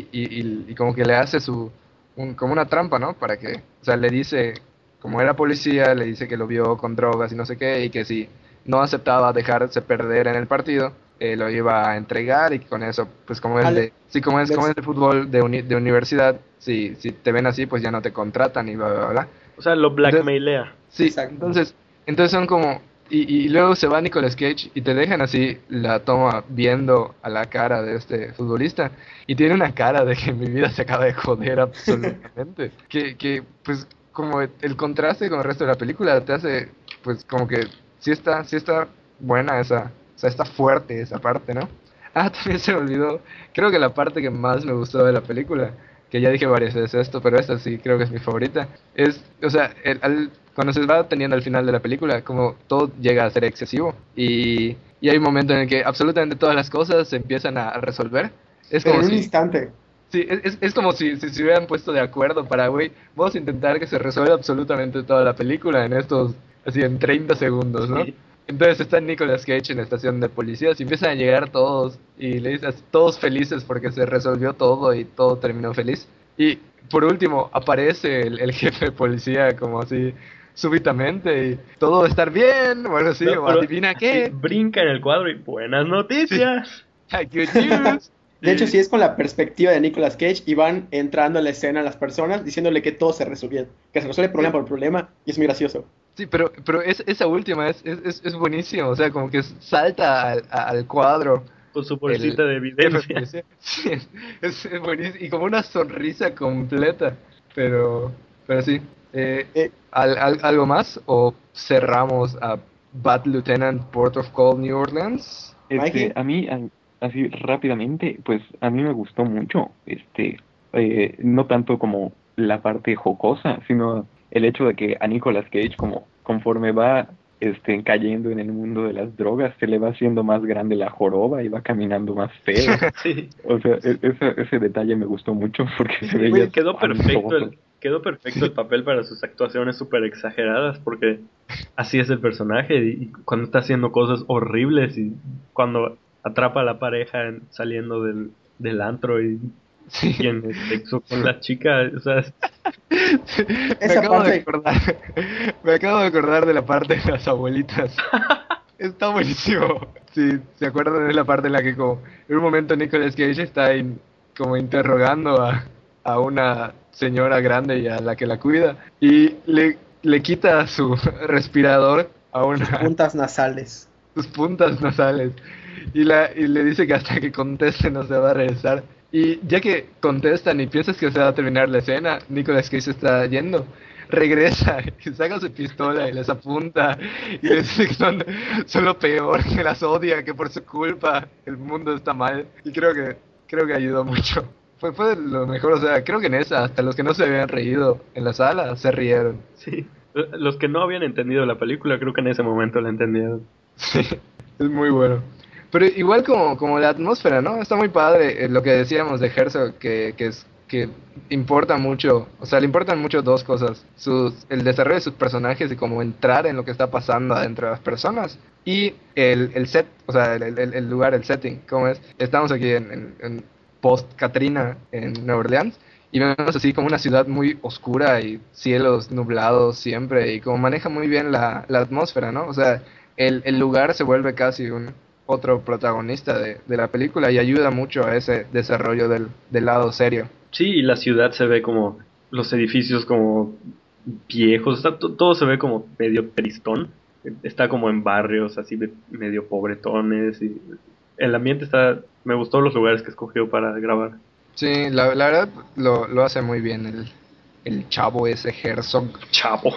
y como que le hace como una trampa, ¿no? Para que, o sea, le dice, como era policía, le dice que lo vio con drogas y no sé qué, y que si no aceptaba dejarse perder en el partido, lo iba a entregar y con eso, pues como es Ale, sí, como es de fútbol de universidad, si te ven así, pues ya no te contratan y bla, bla, bla. O sea, lo Entonces, blackmailea. sí, exacto. entonces son como, y luego se va Nicolas Cage y te dejan así la toma viendo a la cara de este futbolista y tiene una cara de que mi vida se acaba de joder absolutamente. Pues como el contraste con el resto de la película te hace, pues como que sí está buena o sea, está fuerte esa parte, ¿no? Ah, también se me olvidó, creo que la parte que más me gustó de la película, que ya dije varias veces esto, pero esta sí creo que es mi favorita, o sea, cuando se va teniendo al final de la película, como todo llega a ser excesivo y hay un momento en el que absolutamente todas las cosas se empiezan a resolver. Es Pero como en un si, instante. Sí, es como si se hubieran puesto de acuerdo para, güey, vamos a intentar que se resuelva absolutamente toda la película en estos, así en 30 segundos, ¿no? Sí. Entonces está Nicolas Cage en la estación de policías y empiezan a llegar todos y le dices, todos felices porque se resolvió todo y todo terminó feliz. Y por último aparece el jefe de policía como así súbitamente y todo va a estar bien, bueno, sí, No, o pero adivina sí, qué. brinca en el cuadro y buenas Sí, noticias. good news. De hecho, Y, sí es con la perspectiva de Nicolas Cage y van entrando a la escena las personas diciéndole que todo se resuelve, que se resuelve problema por problema y es muy gracioso. sí, pero esa última es buenísimo, o sea, como que salta al cuadro Con su el bolsita de jefe de evidencia. policía. Sí, es buenísimo, y como una sonrisa completa, pero, pero sí. Eh, ¿Algo más? ¿O cerramos a Bad Lieutenant Port of Call New Orleans? Este, Mikey, a mí, así rápidamente, pues a mí me gustó mucho, no tanto como la parte jocosa, sino el hecho de que a Nicolas Cage, como conforme va, cayendo en el mundo de las drogas, se le va haciendo más grande la joroba y va caminando más feo. Sí. O sea, ese detalle me gustó mucho porque Sí, se sí, veía güey. espantoso. Quedó perfecto Sí. el papel para sus actuaciones súper exageradas, porque así es el personaje, y cuando está haciendo cosas horribles, y cuando atrapa a la pareja saliendo del antro y Sí. tiene sexo con la chica, o sea, Me esa acabo de parte, acordar, me acabo de acordar de la parte de las abuelitas. Está buenísimo. Sí, ¿se acuerdan de la parte en la que como en un momento Nicolas Cage está como interrogando a una señora grande y a la que la cuida y le quita su respirador a sus una puntas nasales. sus puntas nasales y le dice que hasta que conteste no se va a regresar. Y ya que contestan y piensas que se va a terminar la escena, Nicolas Cage se está yendo. Regresa y saca su pistola y les apunta y les dice que son lo peor, que las odia, que por su culpa el mundo está mal. Y creo que ayudó mucho. Fue de lo mejor, o sea, creo que en esa, hasta los que no se habían reído en la sala, se rieron. sí. Los que no habían entendido la película, creo que en ese momento la entendieron. Sí, es muy bueno. Pero igual como la atmósfera, ¿no? Está muy padre lo que decíamos de Herzog, que importa mucho, o sea, le importan mucho dos cosas, el desarrollo de sus personajes y como entrar en lo que está pasando adentro de las personas, y el set, o sea, el lugar, el setting, ¿cómo es? Estamos aquí en post-Katrina, en Nueva Orleans, y vemos así como una ciudad muy oscura y cielos nublados siempre, y como maneja muy bien la atmósfera, ¿no? O sea, el lugar se vuelve casi un otro protagonista de la película y ayuda mucho a ese desarrollo del lado serio. Sí, y la ciudad se ve como los edificios como viejos, o sea, todo se ve como medio tristón. Está como en barrios así medio pobretones, y el ambiente está, me gustó los lugares que escogió para grabar. Sí, la verdad lo hace muy bien el chavo ese Herzog, Chapo.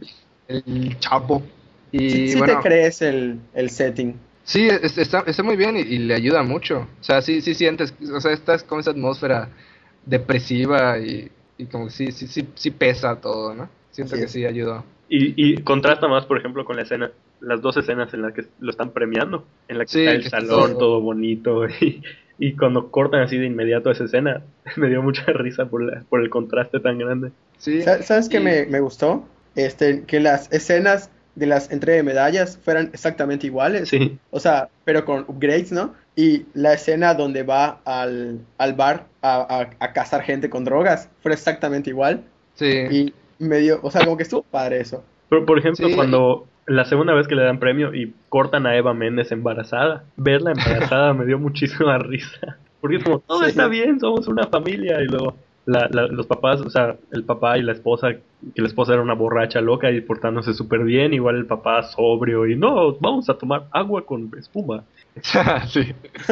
el chavo. Sí, Y sí te bueno, crees el setting. sí, está muy bien y le ayuda mucho. O sea, sí sientes, o sea, estás con esa atmósfera depresiva y como que sí pesa todo, ¿no? Siento Así que es. sí ayudó. Y contrasta más, por ejemplo, con las dos escenas en las que lo están premiando, en la que está Sí, el que está salón todo. todo bonito, y cuando cortan así de inmediato esa escena, me dio mucha risa por el contraste tan grande. Sí, ¿Sabes qué y me gustó? Que las escenas de las entrega de medallas fueran exactamente iguales. Sí, O sea, pero con upgrades, ¿no? Y la escena donde va al bar a cazar gente con drogas fue exactamente igual. sí, Y medio, o sea, como que estuvo padre eso. pero por ejemplo, sí, cuando la segunda vez que le dan premio y cortan a Eva Méndez embarazada, verla embarazada me dio muchísima risa, porque es como, todo está Sí. bien, somos una familia, y luego los papás, o sea, el papá y la esposa, que la esposa era una borracha loca y portándose súper bien, igual el papá sobrio, y no, vamos a tomar agua con espuma. sí.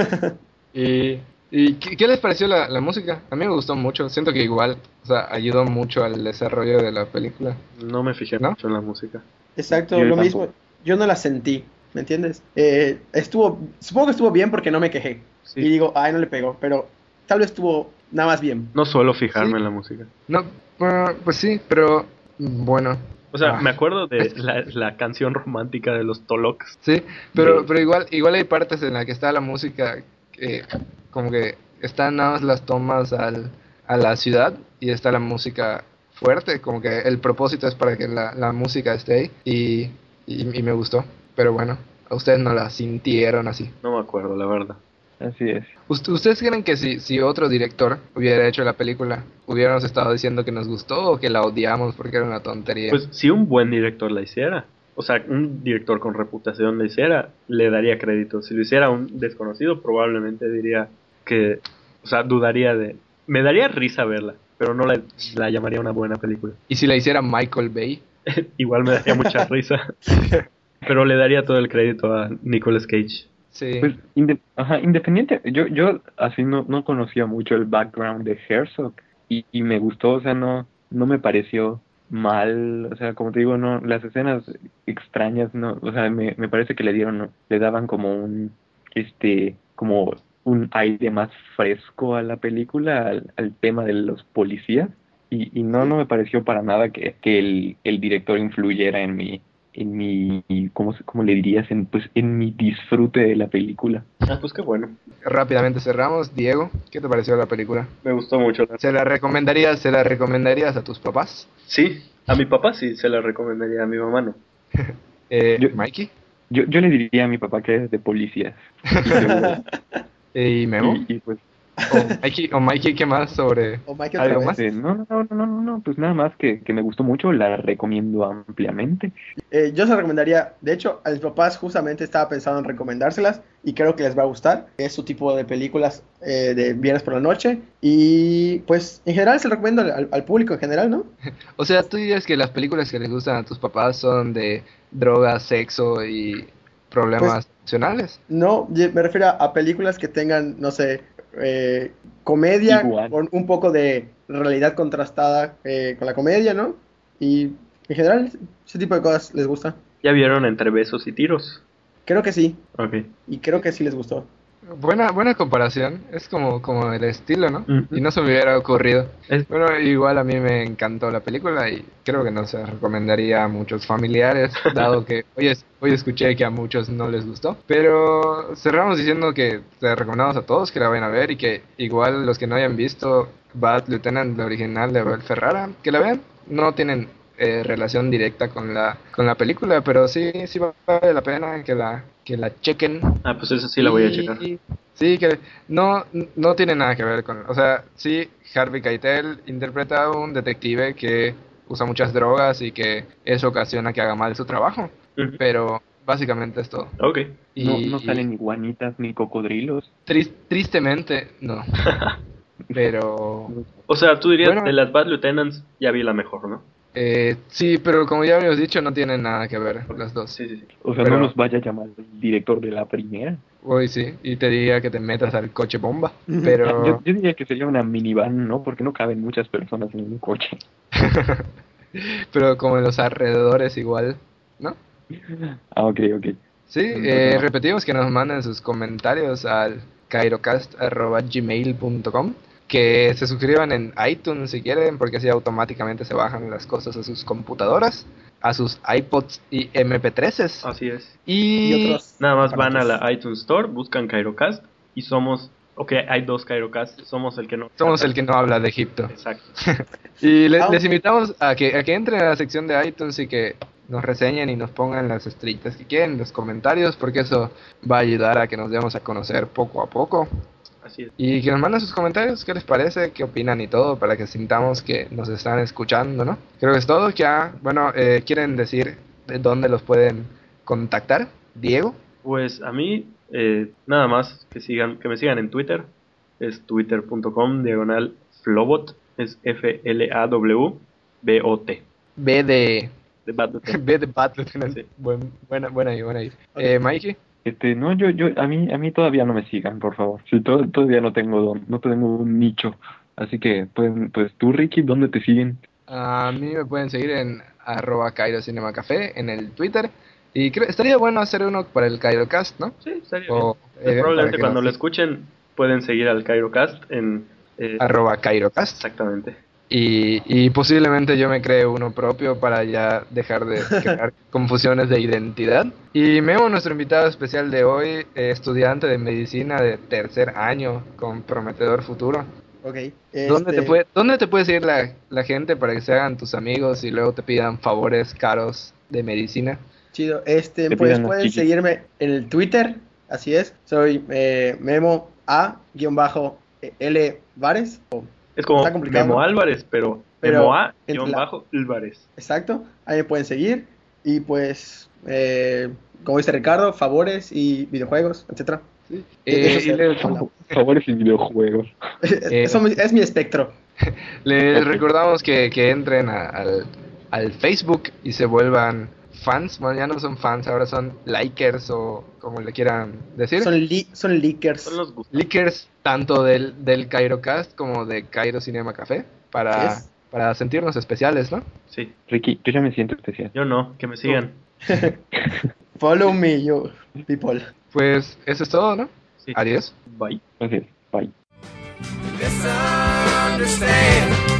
¿Y, qué les pareció la música? A mí me gustó mucho, siento que igual, o sea, ayudó mucho al desarrollo de la película, No me fijé ¿no? mucho en la música. Exacto, Yo lo tampoco. mismo. Yo no la sentí, ¿me entiendes? Supongo que estuvo bien porque no me quejé. Sí, Y digo, ay, no le pegó, pero tal vez estuvo nada más bien. no suelo Sí, fijarme en la música. no, pues sí, pero bueno, O sea, me ah, acuerdo de la canción romántica de los Tolocs. sí, De, pero igual hay partes en las que está la música que como que están nada más las tomas a la ciudad y está la música fuerte, como que el propósito es para que la música esté ahí y me gustó, pero bueno, a ustedes no la sintieron así. No me acuerdo, la verdad. Así es. ¿Ustedes creen que si otro director hubiera hecho la película, hubiéramos estado diciendo que nos gustó o que la odiamos porque era una tontería? Pues si un buen director la hiciera, o sea, un director con reputación la hiciera, le daría crédito. Si lo hiciera un desconocido, probablemente diría que, o sea, dudaría de... Me daría risa verla, pero no la llamaría una buena película. ¿Y si la hiciera Michael Bay? Igual me daría mucha risa, pero le daría todo el crédito a Nicolas Cage. Sí. Pues, independiente, yo así no conocía mucho el background de Herzog y me gustó, o sea, no me pareció mal, o sea, como te digo, no, las escenas extrañas, no, o sea, me parece que le daban como como un aire más fresco a la película, al tema de los policías, y no me pareció para nada que el director influyera en mi, ¿cómo le dirías? En mi disfrute de la película. Ah, pues qué bueno. Rápidamente cerramos. Diego, ¿qué te pareció la película? Me gustó mucho. ¿Se la recomendarías a tus papás? Sí, a mi papá sí se la recomendaría, a mi mamá no. Mikey Yo le diría a mi papá que es de policías. Y seguro. y Memo. Y pues, O Mikey, ¿qué más sobre O Mikey algo otra más? vez. no, pues nada más que me gustó mucho, la recomiendo ampliamente. Yo se recomendaría, de hecho, a mis papás justamente estaba pensando en recomendárselas y creo que les va a gustar. Es su tipo de películas de viernes por la noche y pues en general se lo recomiendo al público en general, ¿no? O sea, tú dirías que las películas que les gustan a tus papás son de drogas, sexo y problemas emocionales. No, me refiero a películas que tengan, no sé, comedia Igual. con un poco de realidad contrastada con la comedia, ¿no? Y en general ese tipo de cosas les gusta. ¿Ya vieron Entre Besos y Tiros? Creo que sí, Ok. y creo que sí les gustó. Buena comparación, es como el estilo, ¿no? Ujú. Y no se me hubiera ocurrido. Es- Bueno, igual a mí me encantó la película y creo que no se recomendaría a muchos familiares, dado que hoy escuché que a muchos no les gustó. Pero cerramos diciendo que te recomendamos a todos que la vayan a ver y que igual los que no hayan visto Bad Lieutenant, la original de Abel Ferrara, que la vean. No tienen relación directa con la película, pero sí vale la pena que la chequen. Ah, pues esa sí la voy a Y- checar. Sí, que no tiene nada que ver con... O sea, sí, Harvey Keitel interpreta a un detective que usa muchas drogas y que eso ocasiona que haga mal su trabajo, Ujú. pero básicamente es todo. Ok. No salen ni guanitas ni cocodrilos. Tristemente, no. Pero... O sea, tú dirías, Bueno. de las Bad Lieutenants ya vi la mejor, ¿no? Sí, pero como ya habíamos dicho, no tienen nada que ver las dos. Sí, sí, sí. O sea, Pero- no nos vaya a llamar el director de la primera. Hoy sí, y te diría que te metas al coche bomba, Yo pero... diría que sería una minivan, ¿no? Porque no caben muchas personas en un coche. pero como en los alrededores igual, ¿no? Ah, ok. Sí, Entonces, no. repetimos que nos manden sus comentarios al cairocast@gmail.com, que se suscriban en iTunes si quieren, porque así automáticamente se bajan las cosas a sus computadoras, a sus iPods y MP3s. Así es. Y otros Nada más van a aparatos. la iTunes Store, buscan Cairocast y somos... Ok, hay dos Cairocast, somos el que no... Somos el que no habla de Egipto. Exacto. Y les Aunque- invitamos a que entren a la sección de iTunes y que nos reseñen y nos pongan las estrellitas que quieren, los comentarios, porque eso va a ayudar a que nos demos a conocer poco a poco. Así es. Y que nos manden sus comentarios, qué les parece, qué opinan y todo, para que sintamos que nos están escuchando, ¿no? Creo que es todo. Ya, bueno, ¿quieren decir de dónde los pueden contactar? Diego. Pues a mí, nada más que me sigan en Twitter. Es twitter.com/Flowbot. Es FLAWBOT. B de... De Bad Lieutenant. B de Bad Lieutenant. Sí. Buena ahí. Ok. Mikey. No, a mí todavía no me sigan, por favor. Sí, todavía no tengo un nicho. Así que, pues tú, Ricky, ¿dónde te siguen? A mí me pueden seguir en @CairoCinemaCafé en el Twitter. Y estaría bueno hacer uno para el CairoCast, ¿no? Sí, estaría O, bien. Probablemente para que cuando nos lo escuchen pueden seguir al Cairocast en... @CairoCast. Exactamente. y posiblemente yo me cree uno propio para ya dejar de crear confusiones de identidad. Y Memo, nuestro invitado especial de hoy, estudiante de medicina de tercer año con prometedor futuro. Ok. ¿Dónde te puede seguir la gente para que se hagan tus amigos y luego te pidan favores caros de medicina? Chido. Te Pues pidan los pueden chichis. seguirme en el Twitter, así es. Soy Memo A-L Vares. Es como Está complicado, Memo ¿no? Álvarez, pero Pero Memo A entre la- bajo Álvarez. Exacto. Ahí me pueden seguir. Y pues, como dice Ricardo, favores y videojuegos, etcétera. Eso Y les, hablamos. Favores y videojuegos. Eso es mi espectro. les Ok. recordamos que entren al Facebook y se vuelvan fans. Bueno, ya no son fans, ahora son likers o como le quieran decir. Son leakers. Son los gustos. Likers tanto del Cairocast como de Cairo Cinema Café Yes. para sentirnos especiales, ¿no? Sí, Ricky, yo ya me siento especial. yo no, que me sigan. Follow me, you people. Pues eso es todo, ¿no? Sí. Adiós. Bye. Entonces, bye. Misunderstand.